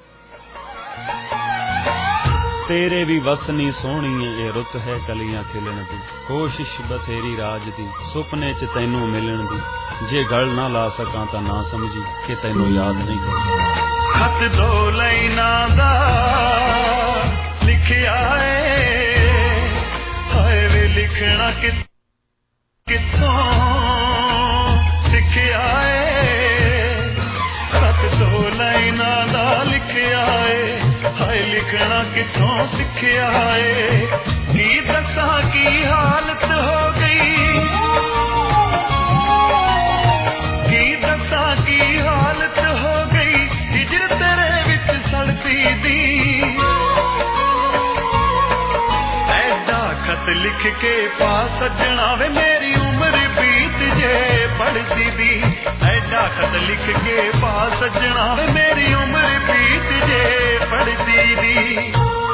ਤੇਰੇ ਵੀ ਵਸਨੀ ਸੋਹਣੀ ਇਹ ਰੁੱਤ ਹੈ ਕਲੀਆਂ ਖਿਲਣ ਦੀ, ਕੋਸ਼ਿਸ਼ ਬਥੇਰੀ ਰਾਜ ਦੀ ਸੁਪਨੇ ਚ ਤੈਨੂੰ ਮਿਲਣ ਦੀ, ਜੇ ਗੱਲ ਨਾ ਲਾ ਸਕਾਂ ਤਾਂ ਨਾ ਸਮਝੀ ਕਿ ਤੈਨੂੰ ਯਾਦ ਨਹੀਂ ਕਰਦਾ। ਖਤ ਦੋ ਲਾਈਨਾਂ ਦਾ ਲਿਖਿਆ ਏ, ਹਾਏ ਵੇ ਲਿਖਣਾ ਕਿੱਥੋਂ ਸਿੱਖਿਆ ਏ। ਖਤ ਦੋ ਲਾਈਨਾਂ ਦਾ ਲਿਖਿਆ ਏ, ਹਾਏ ਲਿਖਣਾ ਕਿੱਥੋਂ ਸਿੱਖਿਆ ਏ। ਕੀ ਦੱਸਾਂ ਕੀ ਹਾਲਤ ਹੋ ਗਈ, ਕੀ ਦੱਸਾਂ ਕੀ ਹਾਲਤ ਹੋ ਗਈ ਹਿਜਰ ਤੇਰੇ ਵਿੱਚ ਸੜਦੀ ਦੀ। ਐਡਾ ਖਤ ਲਿਖ ਕੇ ਪਾ ਸੱਜਣਾ ਵੇ ਮੇਰੀ ਉਮਰ ਬੀਤ ਜੇ ਪੜਦੀ ਦੀ। ਐਡਾ ਖਤ ਲਿਖ ਕੇ ਪਾ ਸੱਜਣਾ ਵੇ ਮੇਰੀ ਉਮਰ ਬੀਤ ਜੇ ਪੜਦੀ ਦੀ।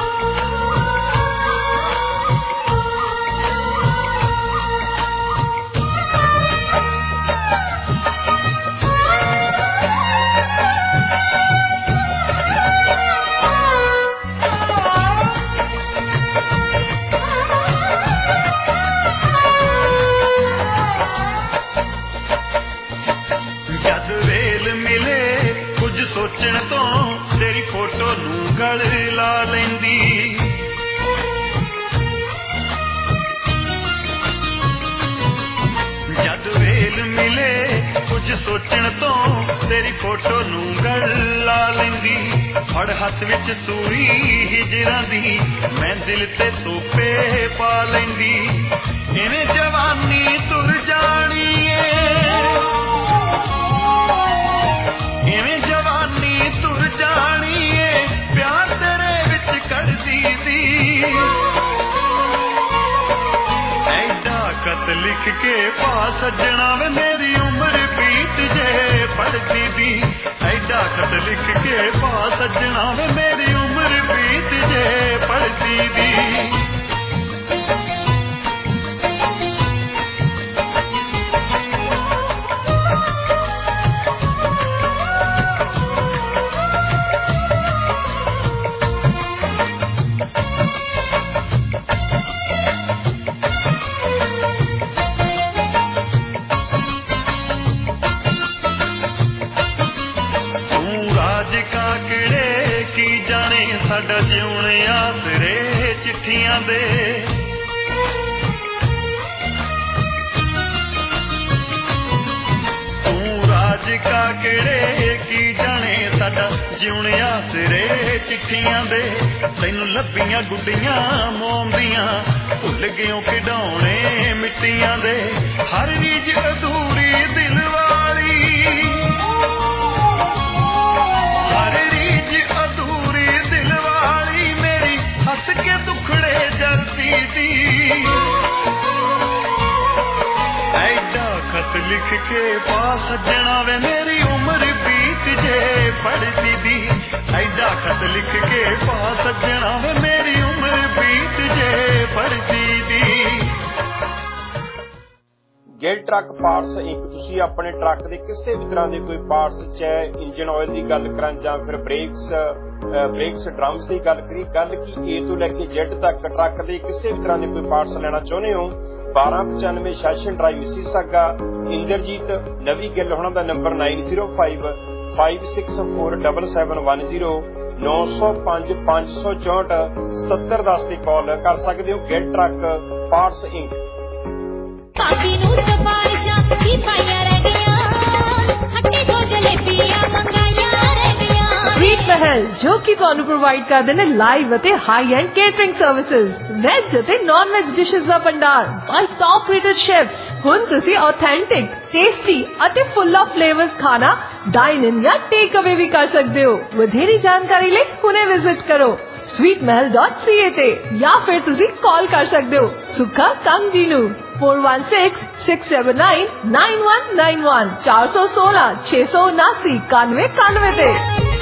ਸੋਚਣ ਤੋਂ ਤੇਰੀ ਫੋਟੋ ਨੂੰ ਗਲ ਲਾ ਲੈਂਦੀ। ਜਦ ਵੇਲ ਮਿਲੇ ਕੁਝ ਸੋਚਣ ਤੋਂ ਤੇਰੀ ਫੋਟੋ ਨੂੰ ਗਲ ਲਾ ਲੈਂਦੀ। ਫੜ ਹੱਥ ਵਿੱਚ ਸੂਈ ਹਿਜਰਾਂ ਦੀ ਮੈਂ ਦਿਲ ਤੇ ਤੋਪੇ ਪਾ ਲੈਂਦੀ। ਇਵੇਂ ਜਵਾਨੀ ਤੁਰ ਜਾਣੀ ਏ, ਇਵੇਂ ਜਵਾਨੀ ਤੁਰ ਜਾਣੀ ਏ ਪਿਆਰ ਤੇਰੇ ਵਿੱਚ ਕੱਢਦੀ ਦੀ। ਐਡਾ ਖਤ ਲਿਖ ਕੇ ਪਾ ਸੱਜਣਾ ਵੇ ਮੇਰੀ ਉਮਰ ਬੀਤ ਜੇ ਪੜਦੀ ਦੀ। ਐਡਾ ਖਤ ਲਿਖ ਕੇ ਪਾ ਸੱਜਣਾ ਵੇ ਮੇਰੀ ਉਮਰ ਬੀਤ ਜੇ ਪੜਦੀ ਦੀ। ਸਾਡਾ ਜਿਉਣੇ ਆਸਰੇ ਚਿੱਠੀਆਂ ਦੇ ਕਾ ਕਿਹੜੇ ਕੀ ਜਾਣੇ ਸਾਡਾ ਜਿਉਣੇ ਆਸਰੇ ਚਿੱਠੀਆਂ ਦੇ ਤੈਨੂੰ ਲੱਭੀਆਂ ਗੁੱਡੀਆਂ ਮੋਮ ਦੀਆਂ ਭੁੱਲ ਗਿਓ ਖਿਡੌਣੇ ਮਿੱਟੀਆਂ ਦੇ ਹਰ ਰੀਝ ਅਧੂਰੀ ਦਿਲ ਵਾਲੀ ਹਰ ਰੀਝ ਅਧੂਰੀ ਦਿਲ ਵਾਲੀ ਮੇਰੀ ਹੱਸ ਕੇ ਦੁਖੜੇ ਜਲਦੀ ਦੀ ਐਡਾ ਖਤ ਲਿਖ ਕੇ ਪਾ ਸੱਜਣਾ ਵੇ ਮੇਰੀ ਉਮਰ ਬੀਤ ਜੇ ਪੜਦੀ ਦੀ ਐਡਾ ਖਤ ਲਿਖ ਕੇ ਪਾ ਸੱਜਣਾ ਵੇ ਮੇਰੀ ਉਮਰ ਬੀਤ ਜੇ ਪੜਦੀ ਦੀ। ਗਿਲ ਟਰੱਕ ਪਾਰਟਸ ਇੱਕ ਤੁਸੀਂ ਆਪਣੇ ਟਰੱਕ ਦੇ ਕਿਸੇ ਵੀ ਤਰ੍ਹਾਂ ਦੇ ਕੋਈ ਪਾਰਟਸ ਚਾਹੇ ਇੰਜਨ ਆਇਲ ਦੀ ਗੱਲ ਕਰਾਂ ਜਾਂ ਫਿਰ ਬ੍ਰੇਕਸ ਬ੍ਰੇਕਸ ਡਰਮਸ ਦੀ ਗੱਲ ਕਰੀ ਗੱਲ ਕੀ ਏ ਤੋਂ ਲੈ ਕੇ ਜ਼ੈਡ ਤੱਕ ਟਰੱਕ ਦੇ ਕਿਸੇ ਵੀ ਤਰ੍ਹਾਂ ਦੇ ਕੋਈ ਪਾਰਟਸ ਲੈਣਾ ਚਾਹੁੰਦੇ ਹੋ ਬਾਰਾਂ ਪਚਾਨਵੇਂ session drive Mississauga Inderjit Navi Gill ਹੋਣਾ ਦਾ number nine zero five five six four double seven one zero ਨੌ ਸੌ ਪੰਜ ਪੰਜ ਸੌ ਚੌਂਹਠ ਸਤੱਤਰ ਦਸ ਤੇ ਕਾਲ ਕਰ ਸਕਦੇ ਹੋ। Gill truck parts Inc. ਕਾਫੀ ਨੂੰ ਸਫਾਰਿਸ਼ਾਂ ਕੀ ਪਾਈਆਂ ਰਹਿ ਗਈਆਂ ਖੱਟੀ ਤੋਂ ਜਲੇਬੀਆਂ ਮੰਗਾਈਆਂ ਰਹਿ ਗਈਆਂ। ਸਵੀਟ ਮਹਿਲ ਜੋ ਕਿ ਤੁਹਾਨੂੰ ਪ੍ਰੋਵਾਈਡ ਕਰਦੇ ਨੇ ਲਾਈਵ ਅਤੇ high end catering services veg ਅਤੇ ਨਾਨ ਵੈਜ ਡਿਸ਼ਸ ਦਾ ਭੰਡਾਰ ਬਾਈ ਟੌਪ ਰੇਟਡ ਸ਼ੈਫਸ। ਹੁਣ ਤੁਸੀਂ ਆਥੈਂਟਿਕ ਟੇਸਟੀ ਅਤੇ ਫੁੱਲ ਆਫ ਫਲੇਵਰਸ ਖਾਣਾ ਡਾਈਨ ਇਨ ਜਾਂ ਟੇਕ ਅਵੇ ਵੀ ਕਰ ਸਕਦੇ ਹੋ। ਵਧੇਰੀ ਜਾਣਕਾਰੀ ਲਈ ਹੁਣੇ ਵਿਜ਼ਿਟ ਕਰੋ sweet mahal dot c a ਤੇ ਜਾਂ ਫਿਰ ਤੁਸੀਂ ਕਾਲ ਕਰ ਸਕਦੇ ਹੋ ਸੁਖਾ ਕੰਗ ਜੀ ਨੂੰ four one six six seven nine nine one nine one ਚਾਰ ਸੌ ਸੋਲਾਂ ਛੇ ਸੌ ਉਨਾਸੀ ਇਕਾਨਵੇਂ ਇਕਾਨਵੇਂ ਤੇ।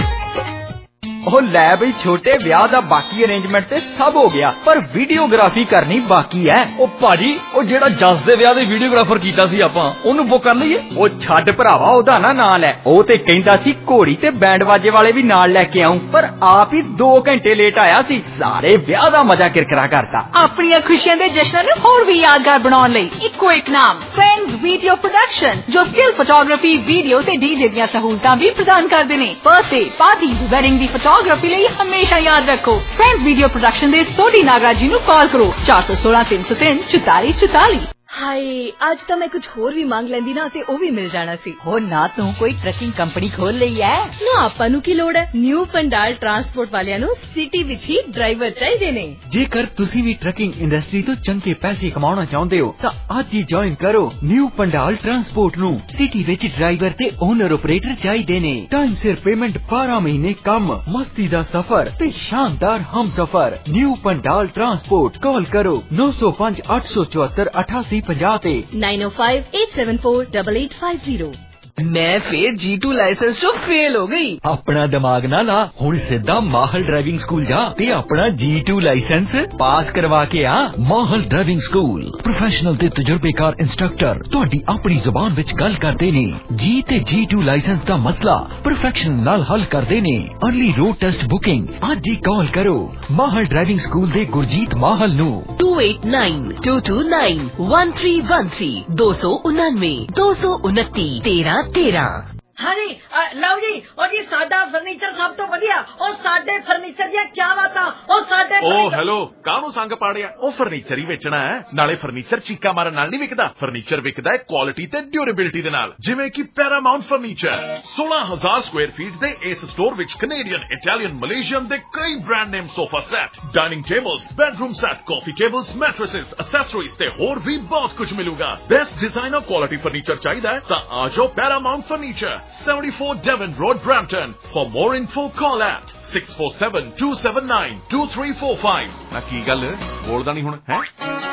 ਉਹ ਲੈ ਬਈ ਛੋਟੇ ਵਿਆਹ ਦਾ ਬਾਕੀ ਅਰੇਂਜਮੈਂਟ ਤੇ ਸਭ ਹੋ ਗਿਆ ਪਰ ਵੀਡੀਓਗ੍ਰਾਫੀ ਕਰਨੀ ਬਾਕੀ ਹੈ। ਉਹ ਭਾਜੀ ਉਹ ਜਿਹੜਾ ਜੱਜ ਦੇ ਵਿਆਹ ਦੇ ਵੀਡੀਓਗ੍ਰਾਫਰ ਕੀਤਾ ਸੀ ਆਪਾਂ ਉਹਨੂੰ ਬੁੱਕ ਕਰ ਲਈਏ। ਉਹ ਛੱਡ ਭਰਾਵਾ ਉਹਦਾ ਨਾ ਨਾਂ ਲੈ ਉਹ ਤੇ ਕਹਿੰਦਾ ਸੀ ਘੋੜੀ ਤੇ ਬੈਂਡ ਬਾਜੇ ਵਾਲੇ ਵੀ ਨਾਲ ਲੈ ਕੇ ਆਉਂ ਪਰ ਆਪ ਹੀ ਦੋ ਘੰਟੇ ਲੇਟ ਆਇਆ ਸੀ। ਸਾਰੇ ਵਿਆਹ ਦਾ ਮਜ਼ਾ ਕਿਰਕਰਾ ਕਰਤਾ। ਆਪਣੀਆਂ ਖੁਸ਼ੀਆਂ ਦੇ ਜਸ਼ਨਾਂ ਨੂੰ ਹੋਰ ਵੀ ਯਾਦਗਾਰ ਬਣਾਉਣ ਲਈ ਇੱਕੋ ਇੱਕ ਨਾਮ ਫਰੈਂਡਸ ਵੀਡੀਓ ਪ੍ਰੋਡਕਸ਼ਨ ਜੋ ਸਟਿਲ ਫੋਟੋਗ੍ਰਾਫੀ ਵੀਡੀਓ ਤੇ ਡੀਜੇ ਦੀਆਂ ਸਹੂਲਤਾਂ ਵੀ ਪ੍ਰਦਾਨ ਕਰਦੇ ਨੇ। ਬਰਥਡੇ ਪਾਰਟੀ ਵੈਡਿੰਗ ਦੀ ਫੋਟੋਗ੍ਰਾਫੀ ਲਈ ਹਮੇਸ਼ਾ ਯਾਦ ਰੱਖੋ ਫਰੈਂਡਸ ਵੀਡੀਓ ਪ੍ਰੋਡਕਸ਼ਨ ਦੇ ਸੋਢੀ ਨਾਗਰਾ ਜੀ ਨੂੰ ਕਾਲ ਕਰੋ ਚਾਰ ਸੌ ਸੋਲਾਂ ਤਿੰਨ ਸੌ ਤਿੰਨ ਚੁਤਾਲੀ ਚੁਤਾਲੀ। ਹਾਏ ਅੱਜ ਤਾਂ ਮੈਂ ਕੁਝ ਹੋਰ ਵੀ ਮੰਗ ਲੈਂਦੀ ਨਾ ਤੇ ਉਹ ਵੀ ਮਿਲ ਜਾਣਾ ਸੀ। ਹੋ ਨਾ ਤੂੰ ਕੋਈ ਟਰੱਕਿੰਗ ਕੰਪਨੀ ਖੋਲ ਲਈ ਐ ਨਾ ਆਪਾਂ ਨੂੰ ਕੀ ਲੋੜ ਹੈ। ਨਿਊ ਪੰਡਾਲ ਟਰਾਂਸਪੋਰਟ ਵਾਲਿਆਂ ਨੂੰ ਸਿਟੀ ਵਿੱਚ ਹੀ ਡਰਾਈਵਰ ਚਾਹੀਦੇ ਨੇ। ਜੇਕਰ ਤੁਸੀਂ ਵੀ ਟਰੱਕਿੰਗ ਇੰਡਸਟਰੀ ਤੋਂ ਚੰਗੇ ਪੈਸੇ ਕਮਾਉਣਾ ਚਾਹੁੰਦੇ ਹੋ ਤਾਂ ਅੱਜ ਹੀ ਜੁਆਇਨ ਕਰੋ ਨਿਊ ਪੰਡਾਲ ਟਰਾਂਸਪੋਰਟ ਨੂੰ। ਸਿਟੀ ਵਿੱਚ ਡਰਾਈਵਰ ਤੇ ਓਨਰ ਆਪਰੇਟਰ ਚਾਹੀਦੇ ਨੇ। ਟਾਈਮ ਸਿਰ ਪੇਮੈਂਟ ਬਾਰਾਂ ਮਹੀਨੇ ਕੰਮ ਮਸਤੀ ਦਾ ਸਫ਼ਰ ਤੇ ਸ਼ਾਨਦਾਰ ਹਮਸਫ਼ਰ। ਨਿਊ ਪੰਡਾਲ ਟਰਾਂਸਪੋਰਟ ਕਾਲ ਕਰੋ ਨੌ ਸੌ ਪੰਜ ਅੱਠ ਸੌ ਚੁਹੱਤਰ ਅਠਾਸੀ ਪੰਜਾਹ ਤੇ nine oh five eight seven four eight eight five zero। ਮੈਂ ਫੇਰ ਜੀ ਟੂ ਲਾਇਸੈਂਸ ਤੋਂ ਫੇਲ ਹੋ ਗਈ। ਆਪਣਾ ਦਿਮਾਗ ਨਾ ਲਾ ਹੁਣ ਸਿੱਧਾ ਮਾਹਲ ਡਰਾਈਵਿੰਗ ਸਕੂਲ ਜਾ ਤੇ ਆਪਣਾ ਜੀ ਟੂ ਲਾਇਸੈਂਸ ਪਾਸ ਕਰਵਾ ਕੇ ਆ। ਮਾਹਲ ਡਰਾਈਵਿੰਗ ਸਕੂਲ ਪ੍ਰੋਫੈਸ਼ਨਲ ਤੇ ਤਜਰਬੇਕਾਰ ਇੰਸਟ੍ਰਕਟਰ ਤੁਹਾਡੀ ਆਪਣੀ ਜ਼ੁਬਾਨ ਵਿੱਚ ਗੱਲ ਕਰਦੇ ਨੇ। ਜੀ ਤੇ ਜੀ ਟੂ ਲਾਇਸੈਂਸ ਦਾ ਮਸਲਾ ਪਰਫੈਕਸ਼ਨ ਨਾਲ ਹੱਲ ਕਰਦੇ ਨੇ। ਅਰਲੀ ਰੋਡ ਟੈਸਟ ਬੁਕਿੰਗ ਅੱਜ ਹੀ ਕਾਲ ਕਰੋ ਮਾਹਲ ਡਰਾਈਵਿੰਗ ਸਕੂਲ ਦੇ ਗੁਰਜੀਤ ਮਾਹਲ ਨੂੰ two eight nine two two nine one three one three ਦੋ ਸੌ ਉਨਾਨਵੇਂ ਦੋ ਸੌ ਉਨੱਤੀ ਤੇਰਾਂ ਤੇਰਾਂ। ਹਾਂਜੀ ਲਓ ਜੀ ਉਹ ਜੀ ਸਾਡਾ ਫਰਨੀਚਰ ਸਭ ਤੋਂ ਵਧੀਆ ਉਹ ਸਾਡੇ ਫਰਨੀਚਰ ਦੀਆਂ ਕੀ ਬਾਤਾਂ ਉਹ ਸਾਡੇ ਉਹ ਹੈਲੋ ਕਾਹਨੂੰ ਸੰਗ ਪਾੜਿਆ ਉਹ ਫਰਨੀਚਰ ਹੀ ਵੇਚਣਾ ਹੈ ਨਾਲੇ ਫਰਨੀਚਰ ਚੀਕਾ ਮਾਰਨ ਨਾਲ ਨਹੀਂ ਵਿਕਦਾ। ਫਰਨੀਚਰ ਵਿਕਦਾ ਹੈ ਕੁਆਲਿਟੀ ਤੇ ਡਿਊਰੇਬਿਲਿਟੀ ਦੇ ਨਾਲ ਜਿਵੇਂ ਕਿ ਪੈਰਾਮਾਉਂਟ ਫਰਨੀਚਰ ਸੋਲਾਂ ਹਜ਼ਾਰ ਸਕੁਆਇਰ ਫੀਟ ਦੇ ਇਸ ਸਟੋਰ ਵਿੱਚ ਕੈਨੇਡੀਅਨ ਇਟਾਲੀਅਨ ਮਲੇਸ਼ੀਅਨ ਦੇ ਕਈ brand name sofa set dining tables bedroom set coffee tables mattresses accessories ਤੇ ਹੋਰ ਵੀ ਬਹੁਤ ਕੁਝ ਮਿਲੂਗਾ। ਬੈਸਟ ਡਿਜ਼ਾਈਨਰ ਕੁਆਲਿਟੀ ਫਰਨੀਚਰ ਚਾਹੀਦਾ ਹੈ ਤਾਂ ਆ ਜਾਓ Paramount furniture seventy-four Devon Road, Brampton. For more info, call at six four seven two seven nine two three four five. ਨਾ ਕੀ ਗੱਲ ਬੋਲਦਾ ਨਹੀਂ ਹੁਣ ਹੈ।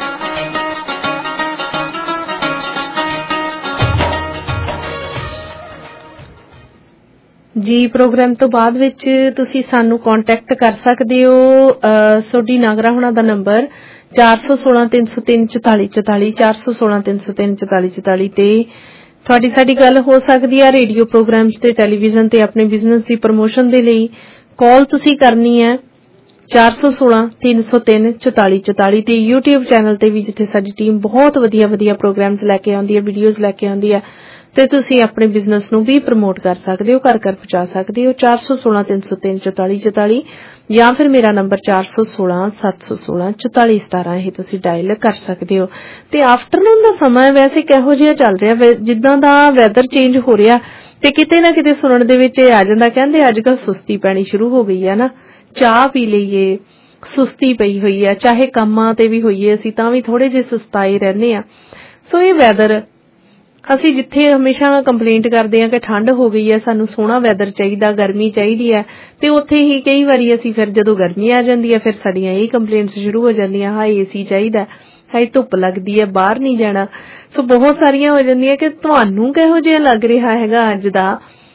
ਜੀ ਪ੍ਰੋਗਰਾਮ ਤੋਂ ਬਾਅਦ ਵਿੱਚ ਤੁਸੀਂ ਸਾਨੂੰ ਕੰਟੈਕਟ ਕਰ ਸਕਦੇ ਹੋ ਸੋਢੀ ਨਾਗਰਾ ਹੁਣਾਂ ਦਾ ਨੰਬਰ ਚਾਰ ਸੌ ਸੋਲਾਂ ਤਿੰਨ ਸੌ ਤਿੰਨ ਚੁਤਾਲੀ ਚੁਤਾਲੀ ਚਾਰ ਸੌ ਸੋਲਾਂ ਤਿੰਨ ਸੌ ਤਿੰਨ ਚੁਤਾਲੀ ਚੁਤਾਲੀ ਤੇ ਤੁਹਾਡੀ ਸਾਡੀ ਗੱਲ ਹੋ ਸਕਦੀ ਹੈ ਰੇਡੀਓ ਪ੍ਰੋਗਰਾਮਸ ਤੇ ਟੈਲੀਵਿਜ਼ਨ ਤੇ ਆਪਣੇ ਬਿਜ਼ਨਸ ਦੀ ਪ੍ਰਮੋਸ਼ਨ ਦੇ ਲਈ ਕਾਲ ਤੁਸੀਂ ਕਰਨੀ ਹੈ ਚਾਰ ਸੌ ਸੋਲਾਂ ਤਿੰਨ ਸੌ ਤਿੰਨ ਚੁਤਾਲੀ ਚੁਤਾਲੀ ਤੇ YouTube ਚੈਨਲ ਤੇ ਵੀ ਜਿੱਥੇ ਸਾਡੀ ਟੀਮ ਬਹੁਤ ਵਧੀਆ ਵਧੀਆ ਪ੍ਰੋਗਰਾਮਸ ਲੈ ਕੇ ਆਉਂਦੀ ਹੈ ਵੀਡੀਓਜ਼ ਲੈ ਕੇ ਆਉਂਦੀ ਹੈ ਤੇ ਤੁਸੀਂ ਆਪਣੇ ਬਿਜ਼ਨਸ ਨੂੰ ਵੀ ਪ੍ਰਮੋਟ ਕਰ ਸਕਦੇ ਹੋ, ਘਰ ਘਰ ਪਹੁੰਚਾ ਸਕਦੇ ਹੋ। ਚਾਰ ਸੌ ਸੋਲਾਂ ਤਿੰਨ ਸੌ ਤਿੰਨ ਚੌਤਾਲੀ ਚੌਤਾਲੀ ਜਾਂ ਫਿਰ ਮੇਰਾ ਨੰਬਰ ਚਾਰ ਸੌ ਸੋਲਾਂ ਸੱਤ ਸੌ ਸੋਲਾਂ ਚੌਤਾਲੀ ਸਤਾਰਾਂ ਇਹ ਤੁਸੀਂ ਡਾਇਲ ਕਰ ਸਕਦੇ ਹੋ। ਤੇ ਆਫਟਰਨੂਨ ਦਾ ਸਮਾਂ ਵੈਸੇ ਕਿਹੋ ਜਿਹਾ ਚੱਲ ਰਿਹਾ, ਜਿੱਦਾਂ ਦਾ ਵੈਦਰ ਚੇਂਜ ਹੋ ਰਿਹਾ ਤੇ ਕਿਤੇ ਨਾ ਕਿਤੇ ਸੁਣਨ ਦੇ ਵਿੱਚ ਇਹ ਆ ਜਾਂਦਾ, ਕਹਿੰਦੇ ਅੱਜ ਕੱਲ੍ਹ ਸੁਸਤੀ ਪੈਣੀ ਸ਼ੁਰੂ ਹੋ ਗਈ ਹੈ ਨਾ, ਚਾਹ ਪੀ ਲਈਏ, ਸੁਸਤੀ ਪਈ ਹੋਈ ਹੈ, ਚਾਹੇ ਕੰਮਾਂ ਤੇ ਵੀ ਹੋਈਏ ਅਸੀਂ ਤਾਂ ਵੀ ਥੋੜੇ ਜਿਹੇ ਸੁਸਤਾਏ ਰਹਿੰਦੇ ਆ। ਸੋ ਇਹ ਵੈਦਰ ਅਸੀਂ ਜਿੱਥੇ ਹਮੇਸ਼ਾ ਕੰਪਲੇਂਟ ਕਰਦੇ ਆ ਕਿ ਠੰਡ ਹੋ ਗਈ ਹੈ, ਸਾਨੂੰ ਸੋਹਣਾ ਵੈਦਰ ਚਾਹੀਦਾ, ਗਰਮੀ ਚਾਹੀਦੀ ਹੈ, ਤੇ ਉੱਥੇ ਹੀ ਕਈ ਵਾਰੀ ਅਸੀਂ ਫਿਰ ਜਦੋਂ ਗਰਮੀ ਆ ਜਾਂਦੀ ਹੈ ਫਿਰ ਸਾਡੀਆਂ ਇਹ ਕੰਪਲੇਂਟਸ ਸ਼ੁਰੂ ਹੋ ਜਾਂਦੀਆਂ, ਹਾਏ ਏਸੀ ਚਾਹੀਦਾ, ਹਾਏ ਧੁੱਪ ਲੱਗਦੀ ਹੈ, ਬਾਹਰ ਨਹੀਂ ਜਾਣਾ। ਸੋ ਬਹੁਤ ਸਾਰੀਆਂ ਹੋ ਜਾਂਦੀਆਂ ਕਿ ਤੁਹਾਨੂੰ ਕਿਹੋ ਜਿਹਾ ਲੱਗ ਰਿਹਾ ਹੈਗਾ ਅੱਜ ਦਾ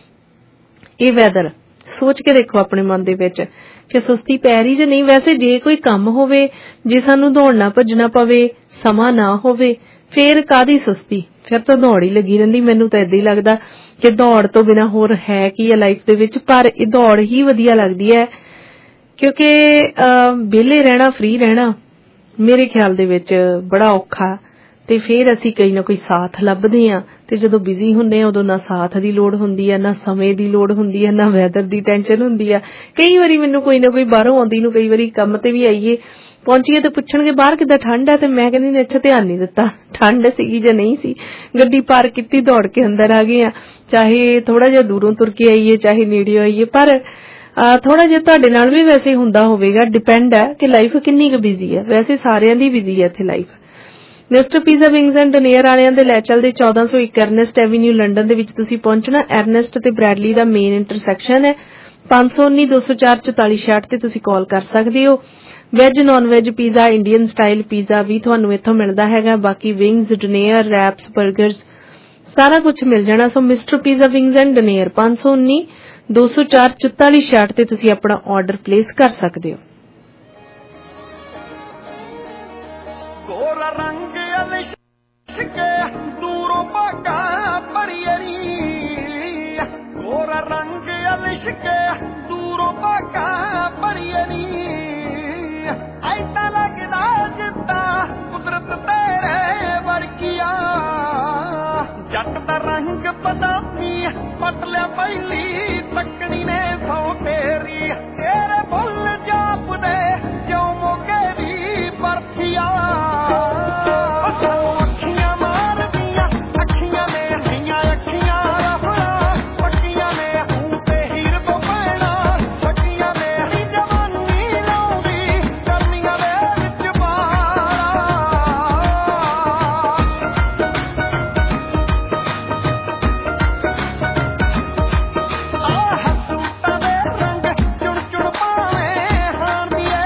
ਇਹ ਵੈਦਰ। ਸੋਚ ਕੇ ਦੇਖੋ ਆਪਣੇ ਮਨ ਦੇ ਵਿੱਚ ਕਿ ਸੁਸਤੀ ਪੈ ਰਹੀ ਜਾਂ ਨਹੀਂ। ਵੈਸੇ ਜੇ ਕੋਈ ਕੰਮ ਹੋਵੇ, ਜੇ ਸਾਨੂੰ ਦੌੜਨਾ ਭੱਜਣਾ ਪਵੇ, ਸਮਾਂ ਨਾ ਹੋਵੇ, ਫੇਰ ਕਾਹਦੀ ਸੁਸਤੀ, ਫਿਰ ਤਾਂ ਦੌੜ ਹੀ ਲੱਗੀ ਰਹਿੰਦੀ। ਮੈਨੂੰ ਤਾਂ ਏਦਾਂ ਹੀ ਲੱਗਦਾ ਕਿ ਦੌੜ ਤੋਂ ਬਿਨਾਂ ਹੋਰ ਹੈ ਕੀ ਹੈ ਲਾਈਫ ਦੇ ਵਿੱਚ, ਪਰ ਇਹ ਦੌੜ ਹੀ ਵਧੀਆ ਲੱਗਦੀ ਹੈ ਕਿਉਂਕਿ ਵਿਹਲੇ ਰਹਿਣਾ, ਫ੍ਰੀ ਰਹਿਣਾ ਮੇਰੇ ਖਿਆਲ ਦੇ ਵਿੱਚ ਬੜਾ ਔਖਾ। ਤੇ ਫਿਰ ਅਸੀਂ ਕਈ ਨਾ ਕੋਈ ਸਾਥ ਲੱਭਦੇ ਆ, ਤੇ ਜਦੋਂ ਬਿਜ਼ੀ ਹੁੰਦੇ ਆ ਉਦੋਂ ਨਾ ਸਾਥ ਦੀ ਲੋੜ ਹੁੰਦੀ ਹੈ, ਨਾ ਸਮੇਂ ਦੀ ਲੋੜ ਹੁੰਦੀ ਹੈ, ਨਾ ਵੈਦਰ ਦੀ ਟੈਨਸ਼ਨ ਹੁੰਦੀ ਹੈ। ਕਈ ਵਾਰੀ ਮੈਨੂੰ ਕੋਈ ਨਾ ਕੋਈ ਬਾਹਰੋਂ ਆਉਂਦੀ ਨੂੰ, ਕਈ ਵਾਰੀ ਕੰਮ ਤੇ ਵੀ ਆਈਏ ਪਹੁੰਚੀਏ ਤੇ ਪੁੱਛਣਗੇ ਬਾਹਰ ਕਿੱਦਾਂ ਠੰਡ ਹੈ, ਤੇ ਮੈਂ ਕਹਿੰਦੀ ਨੇ ਅੱਛਾ ਧਿਆਨ ਨਹੀਂ ਦਿੱਤਾ ਠੰਡ ਸੀਗੀ ਜਾਂ ਨਹੀਂ ਸੀ, ਗੱਡੀ ਪਾਰਕ ਕੀਤੀ, ਦੌੜ ਕੇ ਅੰਦਰ ਆ ਗਏ ਆ। ਚਾਹੇ ਥੋੜਾ ਜਿਹਾ ਦੂਰੋਂ ਤੁਰ ਕੇ ਆਈਏ, ਚਾਹੇ ਨੇੜੇ ਆਈਏ, ਪਰ ਥੋੜਾ ਜਿਹਾ ਤੁਹਾਡੇ ਨਾਲ ਵੀ ਵੈਸੇ ਹੁੰਦਾ ਹੋਵੇਗਾ, ਡਿਪੈਂਡ ਹੈ ਕਿ ਲਾਈਫ ਕਿੰਨੀ ਕੁ ਬਿਜ਼ੀ ਹੈ। ਵੈਸੇ ਸਾਰਿਆਂ ਦੀ ਬਿਜ਼ੀ ਹੈ ਇੱਥੇ life. Mister Pizza Wings and Donair ਵਾਲਿਆਂ ਦੇ ਲੈ ਚੱਲਦੇ ਚੌਦਾਂ ਸੌ ਇੱਕ ਐਰਨੈਸਟ ਐਵੀਨਿਊ ਲੰਡਨ ਦੇ ਵਿੱਚ ਤੁਸੀਂ ਪਹੁੰਚਣਾ। ਐਰਨੈਸਟ ਤੇ ਬ੍ਰੈਡਲੀ ਦਾ ਮੇਨ ਇੰਟਰਸੈਕਸ਼ਨ ਹੈ। ਪੰਜ ਸੌ ਉੱਨੀ ਦੋ ਸੌ ਚਾਰ ਚੌਤਾਲੀ ਛਿਆਹਠ ਤੇ ਤੁਸੀਂ ਕਾਲ ਕਰ ਸਕਦੇ ਹੋ। Veg non veg pizza, Indian style pizza ਵੀ ਤੁਹਾਨੂੰ ਇੱਥੋਂ ਮਿਲਦਾ ਹੈਗਾ। ਬਾਕੀ ਵਿੰਗਸ, ਡੋਨੇਅਰ, ਰੈਪਸ, ਬਰਗਰਸ ਸਾਰਾ ਕੁਝ ਮਿਲ ਜਾਣਾ। So Mister Pizza Wings and Donair ਪੰਜ ਸੌ ਉੱਨੀ ਦੋ ਸੌ ਚਾਰ ਚੌਤਾਲੀ ਛਿਆਹਠ ਤੇ ਤੁਸੀਂ ਆਪਣਾ ਆਰਡਰ ਪਲੇਸ ਕਰ ਸਕਦੇ ਹੋ। ਗੋਰਾ ਰੰਗ ਅਲਿਸ਼ਕੇ ਦੂਰੋਂ ਭਾਗਾ ਪਰੀਰੀ, ਗੋਰਾ ਰੰਗ ਅਲਿਸ਼ਕੇ ਦੂਰੋਂ ਭਾਗਾ ਪਰੀਰੀ, ਐਦਾਂ ਲੱਗਦਾ ਜਿੱਦਾਂ ਕੁਦਰਤ ਤੇਰੇ ਵਰਗੀਆ, ਜੱਟ ਦਾ ਰੰਗ ਬਦਾਮੀ ਪੱਟ ਲਿਆ ਪਹਿਲੀ ਤੱਕਣੀ ਨੇ ਸੌ ਤੇਰੀ, ਤੇਰੇ ਬੁੱਲ ਜਾਪਦੇ ਜਿਉਂ ਮੋਗੇ ਦੀ ਬਰਫੀਆ, ਅੱਖੀਆਂ ਮਾਰਦੀਆਂ ਅੱਖੀਆਂ ਨੇ ਦੀਆਂ ਅੱਖੀਆਂ ਰਫੜਾ ਪੱਕੀਆਂ ਨੇ ਹੂੰ ਤੇ ਹੀਰ ਤੋਂ ਪੈਣਾ ਸੱਕੀਆਂ ਨੇ ਨੀ ਜਵਾਨੀ ਲਾਉਂਦੀ ਗਰਮੀਆਂ ਦੇ ਵਿੱਚ ਬਾਹਰ, ਆਹ ਸੂਟਾਂ ਦੇ ਰੰਗ ਚੁਣ ਚੁਣ ਪਾਵੇਂ ਹਾਣੀਏ,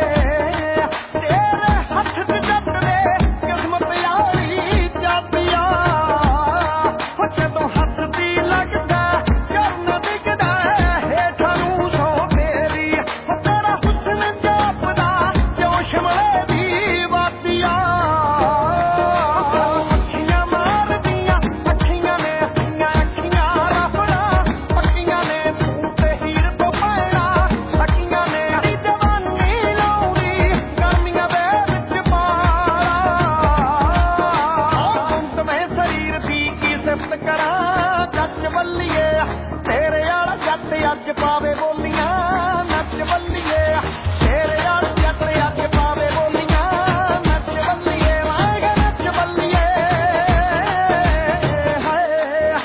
ਤੇਰੇ ਹੱਥ ਚ ਜੱਟ ਦੇ ਕਿਸਮਤ ਵਾਲੀ ਚਾਬੀਆਂ, ਹੋ ਜਦੋਂ ਹੱਸਦੀ ਲੱਗਦਾ ਕਰਨ ਡਿੱਗਦਾ ਹੇਠਾਂ ਨੂੰ ਸੌ ਤੇਰੀ, ਹੋ ਤੇਰਾ ਹੁਸਨ ਜਾਪਦਾ ਜਿਉਂ ਸ਼ਿਮਲੇ ਦੀ ਵਾਦੀਆਂ, ਅੱਖੀਆਂ ਮਾਰਦੀਆਂ ਅੱਖੀਆਂ ਨੇ ਦੀਆਂ ਅੱਖੀਆਂ ਰਫੜਾ ਪੱਕੀਆਂ ਨੇ ਤੂੰ ਤੇ ਹੀਰ ਤੋਂ ਪੈਣਾ ਸੱਕੀਆਂ ਨੇ ਨੀ ਜਵਾਨੀ ਲਾਉਂਦੀ ਗਰਮੀਆਂ ਦੇ ਵਿੱਚ ਬਾਹਰ, ਤੁਮ ਮੈਂ ਸਰੀਰ ਦੀ ਕੀ ਸਿਫਤ ਕਰਾਂ ਜੱਟ ਵੱਲੀਏ, ਤੇਰੇ ਵਾਲਾ ਜੱਟ ਅੱਜ ਪਾਵੇ ਬੋਲੀਆਂ ਨੱਚ ਵੱਲੀਏ, ਤੇਰੇ ਵਾਲਾ ਜੱਟ ਅੱਜ ਪਾਵੇ ਬੋਲੀਆਂ ਨੱਚ ਵੱਲੀਏ, ਵਾਂਗ ਨੱਚ ਵੱਲੀਏ ਹਾਏ,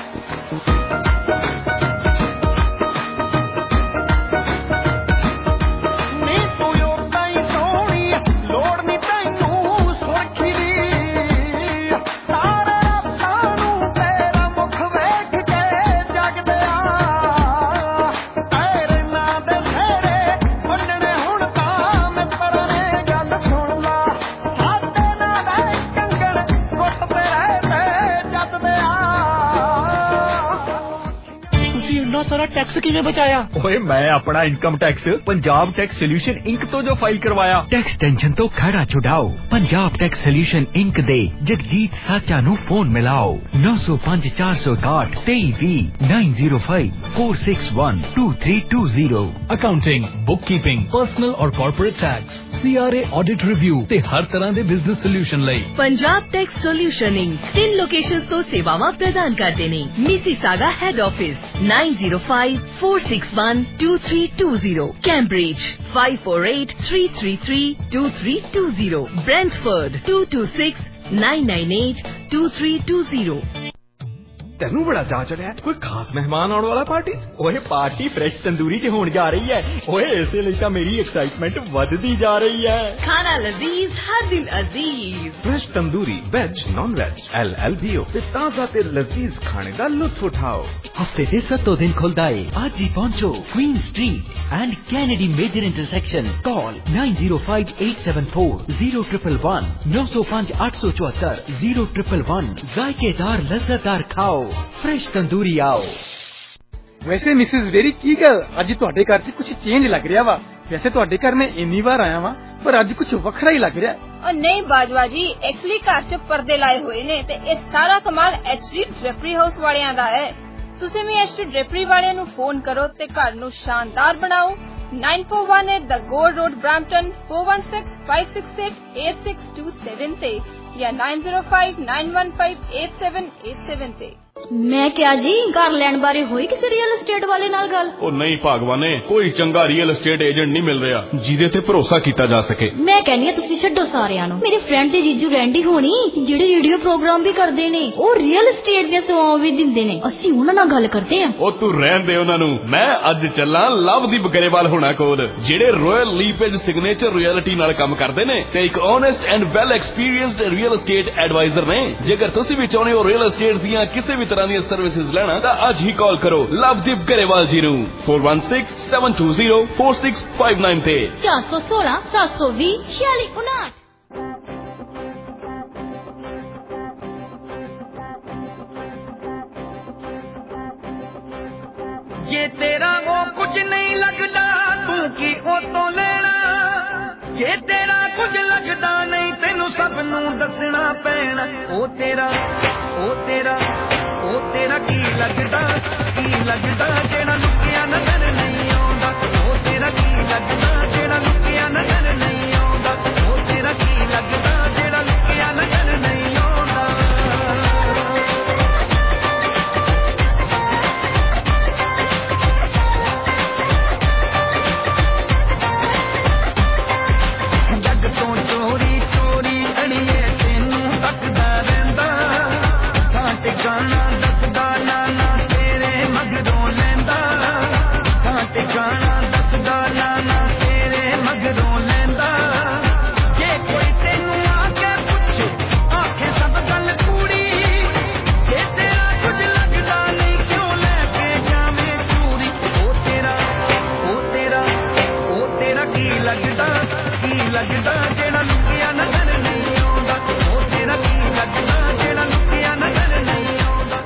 ਨੀ ਤੂੰ ਓਦਾਂ ਹੀ ਸੋਹਣੀ ਲੋੜ ਨੀ ਤੈਨੂੰ ਸੁਰਖੀ ਦੀ, ਸਾਰੇ ਰੱਬਾਂ ਨੂੰ ਤੇਰਾ ਮੁਖ ਵੇਖ ਕੇ ਜਗਦੇ ਆ, ਤੇਰੇ ਨਾਂ ਦੇ ਸਹਿਰੇ ਵੰਡਣੇ ਹੁਣ ਤਾਂ ਮਿੱਤਰਾਂ ਨੇ ਗੱਲ ਸੁਣ ਲਾ, ਸਾਡੇ ਨਾਂ ਦੇ ਕੰਗਣ ਕੁੱਟਦੇ ਰਹੇ ਤੇ ਜੱਟਦੇ ਆ। ਤੁਸੀਂ ਇੰਨਾ ਸਾਰਾ ਟੈਕਸ ਕਿਵੇਂ ਬਚਾਇਆ? ਓਏ ਮੈਂ ਆਪਣਾ income tax Punjab tax solution Inc ਤੋਂ ਜੋ ਫਾਈਲ ਕਰਵਾਇਆ। ਟੈਕਸ ਟੈਨਸ਼ਨ ਤੋਂ ਖੜਾ ਛੁਡਾਓ। ਪੰਜਾਬ ਟੈਕਸ ਸੋਲਿਊਸ਼ਨ ਇੰਕ ਦੇ ਜਗਜੀਤ ਸਾਚਾ ਨੂੰ ਫੋਨ ਮਿਲਾਓ ਨੌ ਸੌ ਪੰਜ ਚਾਰ ਸੌ ਇਕਾਹਠ ਤੇਈ ਵੀਹ nine zero five four six one two three two zero. Accounting, bookkeeping, personal और corporate tax, C R A audit review ਤੇ ਹਰ ਤਰ੍ਹਾਂ ਦੇ ਬਿਜ਼ਨਸ ਸੋਲੂਸ਼ਨ ਲਈ ਪੰਜਾਬ ਟੈਕਸ ਸੋਲਿਊਸ਼ਨਿੰਗ ਤਿੰਨ ਲੋਕੇਸ਼ਨਸ ਤੋਂ ਸੇਵਾਵਾਂ ਪ੍ਰਦਾਨ ਕਰਦੇ ਨੇ। Mississauga head office nine zero five four six one two three two zero, Cambridge five four eight three three three two three two zero, Brentford two two six nine nine eight two three two zero। ਤੈਨੂੰ ਬੜਾ ਚਾਅ ਚੜਿਆ ਕੋਈ ਖਾਸ ਮਹਿਮਾਨ ਆਉਣ ਵਾਲਾ party ਓਏ ਪਾਰਟੀ ਫਰੈਸ਼ ਤੰਦੂਰੀ 'ਚ ਹੋਣ ਜਾ ਰਹੀ ਹੈ ਓਏ ਇਸੇ ਲਈ ਤਾਂ ਮੇਰੀ ਐਕਸਾਈਟਮੈਂਟ ਵੱਧਦੀ ਜਾ ਰਹੀ ਹੈ। ਖਾਣਾ ਲਜ਼ੀਜ਼ ਹਰ ਦਿਲ ਅਜ਼ੀਜ਼ fresh tandoori veg non veg L L B O ਤੇ ਤਾਜ਼ਾ ਤੇ ਲਜ਼ੀਜ਼ ਖਾਣੇ ਦਾ ਲੁਤਫ ਉਠਾਓ। ਹਫਤੇ ਦੇ ਸੱਤੋਂ ਦਿਨ ਖੁੱਲਦਾ ਏ। ਅੱਜ ਹੀ ਪਹੁੰਚੋ Queen Street and Kennedy major intersection. Call nine zero five eight seven four zero one one nine zero five eight four four zero one one one। ਜ਼ਾਇਕੇਦਾਰ ਲਜ਼ਤਦਾਰ ਖਾਓ ਫਰੈਸ਼ ਤੰਦੂਰੀ ਆਓ। ਵੈਸੇ ਮਿਸਿਸ ਵੇਰੀ ਕੀ ਗੱਲ ਅੱਜ ਤੁਹਾਡੇ ਘਰ 'ਚ ਕੁਝ ਚੇਂਜ ਲੱਗ ਰਿਹਾ ਵਾ। ਵੈਸੇ ਤੁਹਾਡੇ ਘਰ ਮੈਂ ਇੰਨੀ ਵਾਰ ਆਇਆ ਵਾਂ ਪਰ ਅੱਜ ਕੁਝ ਵੱਖਰਾ ਹੀ ਲੱਗ ਰਿਹਾ। ਉਹ ਨਹੀਂ ਬਾਜਵਾ ਜੀ ਐਕਚੁਅਲੀ ਘਰ 'ਚ ਪਰਦੇ ਲਾਏ ਹੋਏ ਨੇ ਤੇ ਇਹ ਸਾਰਾ ਕਮਾਲ ਐਚਡੀ ਡ੍ਰੈਪਰੀ ਹਾਊਸ ਵਾਲਿਆਂ ਦਾ ਹੈ। ਤੁਸੀਂ ਵੀ ਐਚਡੀ ਡ੍ਰੈਪਰੀ ਵਾਲਿਆਂ ਨੂੰ ਫੋਨ ਕਰੋ ਤੇ ਘਰ ਨੂੰ ਸ਼ਾਨਦਾਰ ਬਣਾਓ। nine four one eight The Gold Road, Brampton four one six five six eight eight six two seven ਤੇ ਜਾਂ nine zero five nine one five eight seven eight seven ਤੇ। ਮੈਂ ਕਿਹਾ ਜੀ ਘਰ ਲੈਣ ਬਾਰੇ ਹੋਈ ਕਿਸੇ ਰੀਅਲ ਐਸਟੇਟ ਵਾਲੇ ਨਾਲ ਗੱਲ? ਉਹ ਨਹੀਂ ਭਾਗਵਾਨੇ ਕੋਈ ਚੰਗਾ ਰੀਅਲ ਐਸਟੇਟ ਏਜੰਟ ਨਹੀਂ ਮਿਲ ਰਿਹਾ ਜਿਹਦੇ ਤੇ ਭਰੋਸਾ ਕੀਤਾ ਜਾ ਸਕੇ। ਮੈਂ ਕਹਿੰਦੀ ਆ ਤੁਸੀਂ ਛੱਡੋ ਸਾਰਿਆਂ ਨੂੰ। ਮੇਰੇ ਫਰੈਂਡ ਦੇ ਜੀਜੂ ਰੈਂਡੀ ਹੋਣੀ ਜਿਹੜੇ ਰੇਡੀਓ ਪ੍ਰੋਗਰਾਮ ਵੀ ਕਰਦੇ ਨੇ ਉਹ ਰੀਅਲ ਐਸਟੇਟ ਦੀਆਂ ਸੇਵਾਵਾਂ ਵੀ ਦਿੰਦੇ ਨੇ। ਅਸੀਂ ਉਹਨਾਂ ਨਾਲ ਗੱਲ ਕਰਦੇ ਆ। ਉਹ ਤੂੰ ਰਹਿਣ ਦੇ ਉਹਨਾਂ ਨੂੰ। ਮੈਂ ਅੱਜ ਚੱਲਾਂ ਲਵਦੀਪ ਗਰੇਵਾਲ ਹੋਣਾ ਕੋਲ ਜਿਹੜੇ ਰਾਇਲ ਲੀਪੇਜ ਸਿਗਨੇਚਰ ਰਿਐਲਿਟੀ ਨਾਲ ਕੰਮ ਕਰਦੇ ਨੇ ਤੇ ਇੱਕ honest and well experienced real estate advisor ਨੇ। ਜੇਕਰ ਤੁਸੀਂ ਵੀ ਚਾਹੁੰਦੇ ਹੋ ਰੀਅਲ ਐਸਟੇਟ ਦੀਆਂ ਕਿਸੇ ਵੀ ਤਰ੍ਹਾਂ ਦੀਆਂ ਸਰਵਿਸਿਜ਼ ਲੈਣਾ ਤਾਂ ਅੱਜ ਹੀ ਕਾਲ ਕਰੋ ਲਵਦੀਪ ਗਰੇਵਾਲ ਜੀ ਨੂੰ four one six seven two zero four six five nine ਤੇ ਚਾਰ ਸੌ ਸੋਲਾਂ ਸੱਤ ਸੌ ਵੀਹ ਛਿਆਲੀ ਉਨਾਹਠ। ਜੇ ਤੇਰਾ ਉਹ ਕੁਝ ਨਹੀਂ ਲੱਗਦਾ ਤੂੰ ਕੀ ਉਹ ਤੋਂ ਲੈਣਾ। ਜੇ ਤੇਰਾ ਕੁਝ ਲੱਗਦਾ ਨਹੀਂ ਤੈਨੂੰ ਸਭ ਨੂੰ ਦੱਸਣਾ ਪੈਣਾ। ਉਹ ਤੇਰਾ ਉਹ ਤੇਰਾ ਉਹ ਤੇਰਾ ਕੀ ਲੱਗਦਾ ਕੀ ਲੱਗਦਾ ਜਿਹੜਾ ਲੁਕਿਆ ਨਜ਼ਰ ਨਹੀਂ ਆਉਂਦਾ। ਉਹ ਤੇਰਾ ਕੀ ਲੱਗਦਾ ਜਿਹੜਾ ਲੁਕਿਆ ਨਜ਼ਰ ਨਹੀਂ ਆਉਂਦਾ। ਉਹ ਤੇਰਾ ਕੀ ਲੱਗਦਾ ਜਿਹੜਾ ਲੁਕਿਆ ਨਜ਼ਰ ਨਹੀਂ ਆਉਂਦਾ। ਜੱਗ ਤੋਂ ਚੋਰੀ ਚੋਰੀ ਅੜੀਏ ਤੈਨੂੰ ਤੱਕਦਾ ਰਹਿੰਦਾ। ਥਾਂ ਟਿਕਾਣਾ ਦੱਸਦਾ ਨਾ ਨਾ ਤੇਰੇ ਮਗਰੋਂ ਲੈਂਦਾ। ਥਾਂ ਟਿਕਾਣਾ ਦੱਸਦਾ ਨਾ ਨਾ ਤੇਰੇ ਮਗਰੋਂ ਲੈਂਦਾ। ਜੇ ਕੋਈ ਤੈਨੂੰ ਆ ਕੇ ਪੁੱਛੇ ਆਖੇ ਸਭ ਗੱਲ ਕੂੜੀ। ਜੇ ਤੇਰਾ ਕੁਝ ਲੱਗਦਾ ਨਹੀਂ ਕਿਉਂ ਲੈ ਕੇ ਜਾਵੇਂ ਚੂੜੀ। ਉਹ ਤੇਰਾ ਉਹ ਤੇਰਾ ਉਹ ਤੇਰਾ ਕੀ ਲੱਗਦਾ ਕੀ ਲੱਗਦਾ ਜਿਹੜਾ ਲੁਕਿਆ ਨਜ਼ਰ ਨਹੀਂ ਆਉਂਦਾ। ਉਹ ਤੇਰਾ ਕੀ ਲੱਗਦਾ ਜਿਹੜਾ ਲੁਕਿਆ ਨਜ਼ਰ ਨਹੀਂ ਆਉਂਦਾ।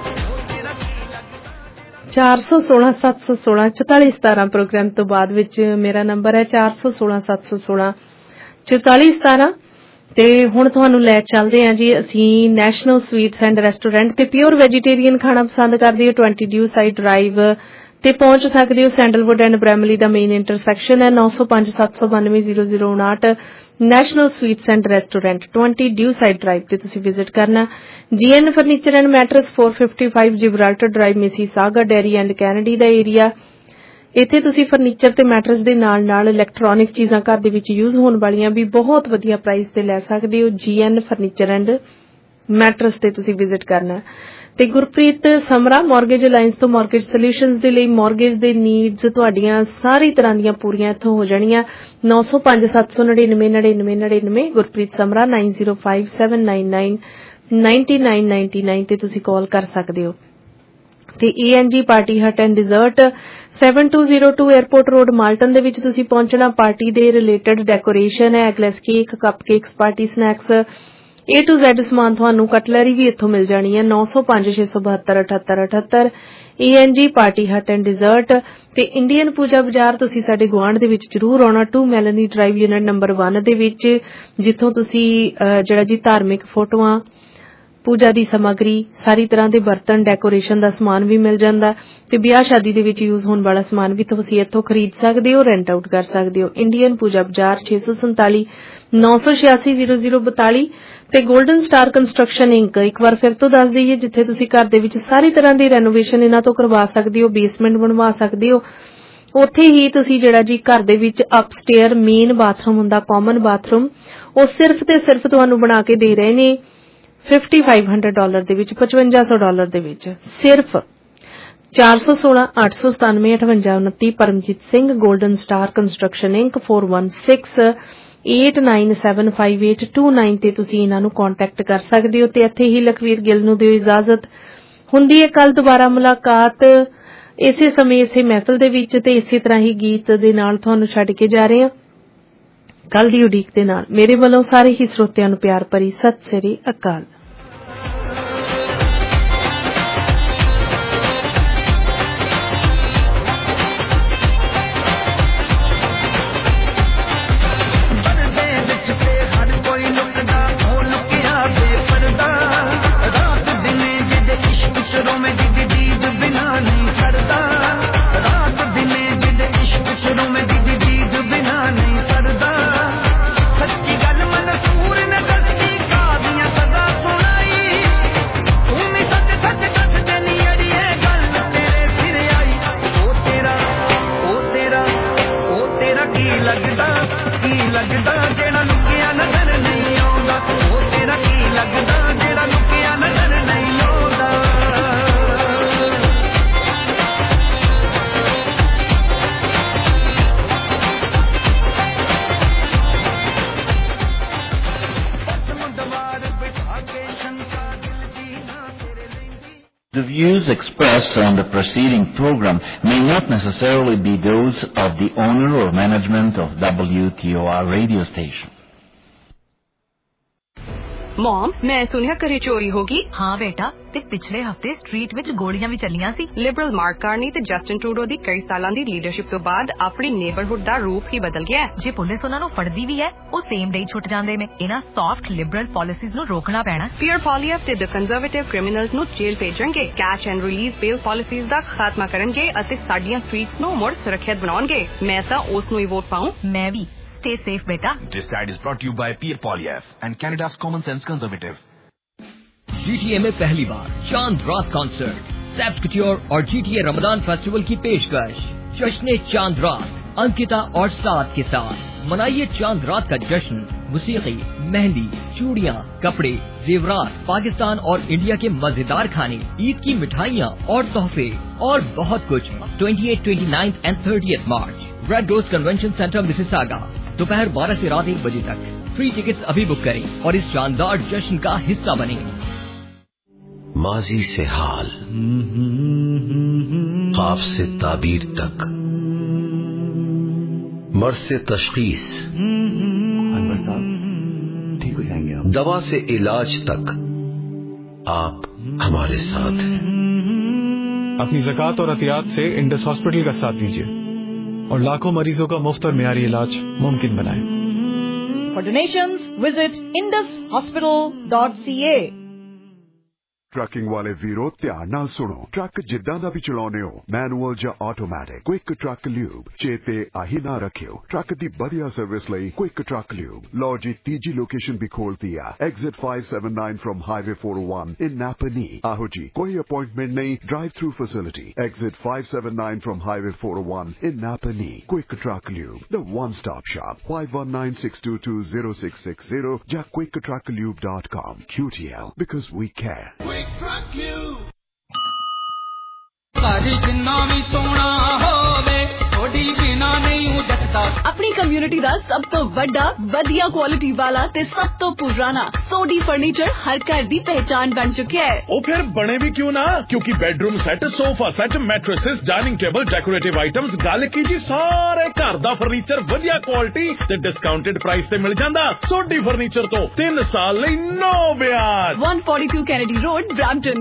ਚਾਰ ਸੌ ਸੋਲਾਂ ਸੱਤ ਸੌ ਸੋਲਾਂ ਚੁਤਾਲੀ ਸਤਾਰਾਂ ਪ੍ਰੋਗਰਾਮ ਤੋਂ ਬਾਅਦ ਵਿੱਚ ਮੇਰਾ ਨੰਬਰ ਹੈ ਚਾਰ ਸੌ ਸੋਲਾਂ ਸੱਤ ਸੌ ਸੋਲਾਂ ਚੁਤਾਲੀ ਸਤਾਰਾਂ ਤੇ ਹੁਣ ਤੁਹਾਨੂੰ ਲੈ ਚੱਲਦੇ ਹਾਂ ਜੀ ਅਸੀਂ ਨੈਸ਼ਨਲ ਸਵੀਟਸ ਐਂਡ ਰੈਸਟੋਰੈਂਟ ਤੇ ਪਿਓਰ ਵੈਜੀਟੇਰੀਅਨ ਖਾਣਾ ਪਸੰਦ ਕਰਦੇ ਹੋ twenty ਡਿਊ ਸਾਈਡ ਡਰਾਈਵ ਤੇ ਪਹੁੰਚ ਸਕਦੇ ਹੋ ਸੈਂਡਲਵੁੱਡ ਐਂਡ ਬ੍ਰੈਮਲੀ ਦਾ ਮੇਨ ਇੰਟਰਸੈਕਸ਼ਨ ਹੈ nine zero five seven seven nine zero zero nine National Sweets and Restaurant twenty Dewside Drive ਤੇ ਤੁਸੀਂ ਵਿਜ਼ਿਟ ਕਰਨਾ। GN furniture and mattress four fifty-five Gibraltar Drive Mississauga Derry and Kennedy ਦਾ area. ਇੱਥੇ ਤੁਸੀਂ furniture ਤੇ matters ਦੇ ਨਾਲ ਨਾਲ ਇਲੈਕਟ੍ਰੋਨਿਕ ਚੀਜ਼ਾਂ ਘਰ ਦੇ ਵਿੱਚ ਯੂਜ਼ ਹੋਣ ਵਾਲੀਆਂ ਵੀ ਬਹੁਤ ਵਧੀਆ ਪ੍ਰਾਈਸ ਤੇ ਲੈ ਸਕਦੇ ਹੋ। ਜੀਐਨ ਫਰਨੀਚਰ ਐਂਡ ਮੈਟਰਸ ਤੇ ਤੁਸੀਂ ਵਿਜ਼ਿਟ ਕਰਨਾ। ਤੇ ਗੁਰਪ੍ਰੀਤ ਸਮਰਾ ਮਾਰਗੇਜ ਅਲਾਈਅੰਸ ਤੋਂ ਮਾਰਗੇਜ ਸੋਲਿਊਸ਼ਨਸ ਦੇ ਲਈ ਮਾਰਗੇਜ ਦੇ ਨੀਡਸ ਤੁਹਾਡੀਆਂ ਸਾਰੀ ਤਰ੍ਹਾਂ ਦੀਆਂ ਪੂਰੀਆਂ ਇੱਥੋਂ ਹੋ ਜਾਣੀਆਂ। nine zero five seven nine nine nine nine nine nine Gurpreet ਸਮਰਾ nine zero five seven nine nine nine nine nine nine ਤੇ ਤੁਸੀਂ ਕਾਲ ਕਰ ਸਕਦੇ ਹੋ। ਤੇ ANG party hut and dessert seven two zero two airport road Malton ਦੇ ਵਿੱਚ ਤੁਸੀਂ ਪਹੁੰਚਣਾ। ਪਾਰਟੀ ਦੇ ਰਿਲੇਟਡ ਡੈਕੋਰੇਸ਼ਨ ਹੈ, eggless cake, cup cakes, party snacks A to Z ਸਮਾਨ ਤੁਹਾਨੂੰ ਕਟਲਰੀ ਵੀ ਇੱਥੋਂ ਮਿਲ ਜਾਣੀ ਹੈ। nine zero five six two seven eight eight eight eight ANG party hut and dessert ਤੇ ਇੰਡੀਅਨ ਪੂਜਾ ਬਾਜ਼ਾਰ ਤੁਸੀਂ ਸਾਡੇ ਗੁਆਂਢ ਦੇ ਵਿੱਚ ਜ਼ਰੂਰ ਆਉਣਾ। Two Melanie Drive unit number one ਦੇ ਵਿੱਚ ਜਿੱਥੋਂ ਤੁਸੀਂ ਜਿਹੜਾ ਜੀ ਧਾਰਮਿਕ ਫੋਟੋਆਂ ਪੂਜਾ ਦੀ ਸਮੱਗਰੀ, ਸਾਰੀ ਤਰ੍ਹਾਂ ਦੇ ਬਰਤਨ, ਡੈਕੋਰੇਸ਼ਨ ਦਾ ਸਮਾਨ ਵੀ ਮਿਲ ਜਾਂਦਾ ਤੇ ਵਿਆਹ ਸ਼ਾਦੀ ਦੇ ਵਿੱਚ ਯੂਜ਼ ਹੋਣ ਵਾਲਾ ਸਮਾਨ ਵੀ ਤੁਸੀਂ ਇੱਥੋਂ ਖਰੀਦ ਸਕਦੇ ਹੋ, ਰੈਂਟ ਆਊਟ ਕਰ ਸਕਦੇ ਹੋ। ਇੰਡੀਅਨ ਪੂਜਾ ਬਾਜ਼ਾਰ ਛੇ ਸੌ ਸੰਤਾਲੀ ਨੌ ਸੌ ਛਿਆਸੀ ਜ਼ੀਰੋ ਜ਼ੀਰੋ ਬਤਾਲੀ ਤੇ ਗੋਲਡਨ ਸਟਾਰ ਕੰਸਟਰਕਸ਼ਨ ਇੰਕ। ਇੱਕ ਵਾਰ ਫਿਰ ਤੋਂ ਦੱਸ ਦਈਏ, ਜਿੱਥੇ ਤੁਸੀਂ ਘਰ ਦੇ ਵਿੱਚ ਸਾਰੀ ਤਰ੍ਹਾਂ ਦੀ ਰੈਨੋਵੇਸ਼ਨ ਇਹਨਾਂ ਤੋਂ ਕਰਵਾ ਸਕਦੇ ਹੋ, ਬੇਸਮੈਂਟ ਬਣਵਾ ਸਕਦੇ ਹੋ, ਉੱਥੇ ਹੀ ਤੁਸੀਂ ਜਿਹੜਾ ਜੀ ਘਰ ਦੇ ਵਿੱਚ ਅਪਸਟੇਅਰ ਮੇਨ ਬਾਥਰੂਮ ਹੁੰਦਾ, ਕਾਮਨ ਬਾਥਰੂਮ, ਉਹ ਸਿਰਫ ਤੇ ਸਿਰਫ ਤੁਹਾਨੂੰ ਬਣਾ ਕੇ ਦੇ ਰਹੇ ਨੇ ਪਚਪਨ ਸੌ ਡਾਲਰ ਦੇ ਵਿੱਚ, ਪਚਵੰਜਾ ਸੌ ਡਾਲਰ ਦੇ ਵਿੱਚ ਸਿਰਫ। ਚਾਰ ਸੌ ਸੋਲਾਂ ਅੱਠ ਸੌ ਸਤਾਨਵੇਂ ਅਠਵੰਜਾ ਉਨੱਤੀ Paramjit Singh, golden star construction inc four one six eight nine seven five eight two nine ਤੇ ਤੁਸੀਂ ਇਹਨਾਂ ਨੂੰ ਕੰਟੈਕਟ ਕਰ ਸਕਦੇ ਹੋ। ਤੇ ਇੱਥੇ ਹੀ ਲਖਵੀਰ ਗਿੱਲ ਨੂੰ ਦਿਓ ਇਜਾਜ਼ਤ। ਹੁੰਦੀ ਹੈ ਕੱਲ ਦੁਬਾਰਾ ਮੁਲਾਕਾਤ ਇਸੇ ਸਮੇਂ ਇਸੇ ਮਹਿਫਲ ਦੇ ਵਿੱਚ ਤੇ ਇਸੇ ਤਰ੍ਹਾਂ ਹੀ ਗੀਤ ਦੇ ਨਾਲ ਤੁਹਾਨੂੰ ਛੱਡ ਕੇ ਜਾ ਰਹੇ ਹਾਂ ਕੱਲ ਦੀ ਉਡੀਕ ਦੇ ਨਾਲ। ਮੇਰੇ ਵੱਲੋਂ ਸਾਰੇ ਹੀ ਸਰੋਤਿਆਂ ਨੂੰ ਪਿਆਰ ਭਰੀ ਸਤਿ ਸ੍ਰੀ ਅਕਾਲ। The views expressed on the preceding program may not necessarily be those of the owner or management of W T O R radio station. Mom, ਮੈਂ ਸੁਣਿਆ ਘਰੇ ਚੋਰੀ ਹੋ ਗਈ। ਹਾਂ ਬੇਟਾ, ਤੇ ਪਿਛਲੇ ਹਫਤੇ ਸਟਰੀਟ ਵਿੱਚ ਗੋਲੀਆਂ ਵੀ ਚੱਲੀਆਂ ਸੀ। ਲਿਬਰਲ ਮਾਰਕ ਕਾਰਨੀ ਤੇ ਜਸਟਿਨ ਟਰੂਡੋ ਦੀ ਕਈ ਸਾਲਾਂ ਦੀ ਲੀਡਰਸ਼ਿਪ ਤੋਂ ਬਾਅਦ ਆਪਣੀ ਨੇਬਰਹੁੱਡ ਦਾ ਰੂਪ ਹੀ ਬਦਲ ਗਿਆ ਹੈ। ਜੇ ਪੁਲਿਸ ਉਹਨਾਂ ਨੂੰ ਫੜਦੀ ਵੀ ਹੈ, ਉਹ ਸੇਮ ਡੇ ਛੁੱਟ ਜਾਂਦੇ ਨੇ। ਇਹਨਾਂ ਸੌਫਟ ਲਿਬਰਲ ਪਾਲਿਸੀਜ਼ ਨੂੰ ਰੋਕਣਾ ਪੈਣਾ। ਪੀਅਰ ਪੋਲੀਐਫ ਤੇ ਦ ਕੰਜ਼ਰਵੇਟਿਵ ਕ੍ਰਿਮੀਨਲਸ ਨੂੰ ਜੇਲ੍ਹ ਭੇਜਣਗੇ, catch and release bail policies ਦਾ ਖਾਤਮਾ ਕਰਨਗੇ ਅਤੇ ਸਾਡੀਆਂ ਸਟਰੀਟਸ ਨੂੰ ਮੁੜ ਸੁਰੱਖਿਅਤ ਬਣਾਉਣਗੇ। ਮੈਂ ਤਾਂ ਉਸ ਨੂੰ ਹੀ ਵੋਟ ਪਾਉਂ। ਮੈਂ ਵੀ। Stay safe, beta. This side is brought to you by Pierre Poilievre and Canada's Common Sense Conservative. G T A में पहली बार चांद रात कॉन्सर्ट, सैप्ट कट्योर और G T A Ramzan festival की पेशकश। जश्न चांद रात अंकिता और साथ के साथ मनाइए चांद रात का जश्न। मुसीकी, मेहंदी, चूड़ियाँ, कपड़े, जेवरात, पाकिस्तान और इंडिया के मजेदार खाने, ईद की मिठाइयाँ और तोहफे और बहुत कुछ। अट्ठाईस, उनतीस एंड तीस मार्च Red Rose Convention Centre Mississauga, दोपहर बारह से रात एक बजे तक। फ्री टिकट्स अभी बुक करें और इस शानदार जश्न का हिस्सा बने। माजी से हाल, ख्वाब से ताबीर तक, मर्ज से तशखीस, अनवर साहब ठीक हो जाएंगे आप। दवा से इलाज तक आप हमारे साथ हैं। अपनी ज़कात और अतियात से इंडस हॉस्पिटल का साथ दीजिए और लाखों मरीजों का मुफ्त और मियारी इलाज मुमकिन बनाएं। For donations, visit indus hospital dot c a। Trucking वाले वीरो ध्यान नाल सुनो। ट्रक जिद्दां दा भी चलाउने हो, मैनुअल या ऑटोमैटिक, क्विक ट्रक ल्यूब चेते आही ना रखियो। ट्रक दी बढ़िया सर्विस लई क्विक ट्रक ल्यूब। लो जी तीजी लोकेशन भी खोलती है, exit five seven nine from highway four O one in Napanee. आहो जी कोई अपॉइंटमेंट नहीं, drive through facility, exit five seven nine from highway four O one in Napanee. Quick Truck Lube, the one stop shop. Five one nine six two two zero six six zero या Quick Truck Lube dot com. Q T L because we care। अपनी community दा सब तो बड़ा वधिया quality वाला ते सब तो पुराना सोडी फर्नीचर हर घर दी पहचान बन चुका है। ओ फिर बने भी क्यों ना, क्योंकि bedroom set, sofa set, mattresses, dining table, decorative items, गल की जी सारे घर दा फर्नीचर वधिया क्वालिटी ते डिस्काउंटेड प्राइस ते मिल जांदा। सोडी फर्नीचर तो तीन साल लई नो ब्याज। One forty two Kennedy road, Brampton.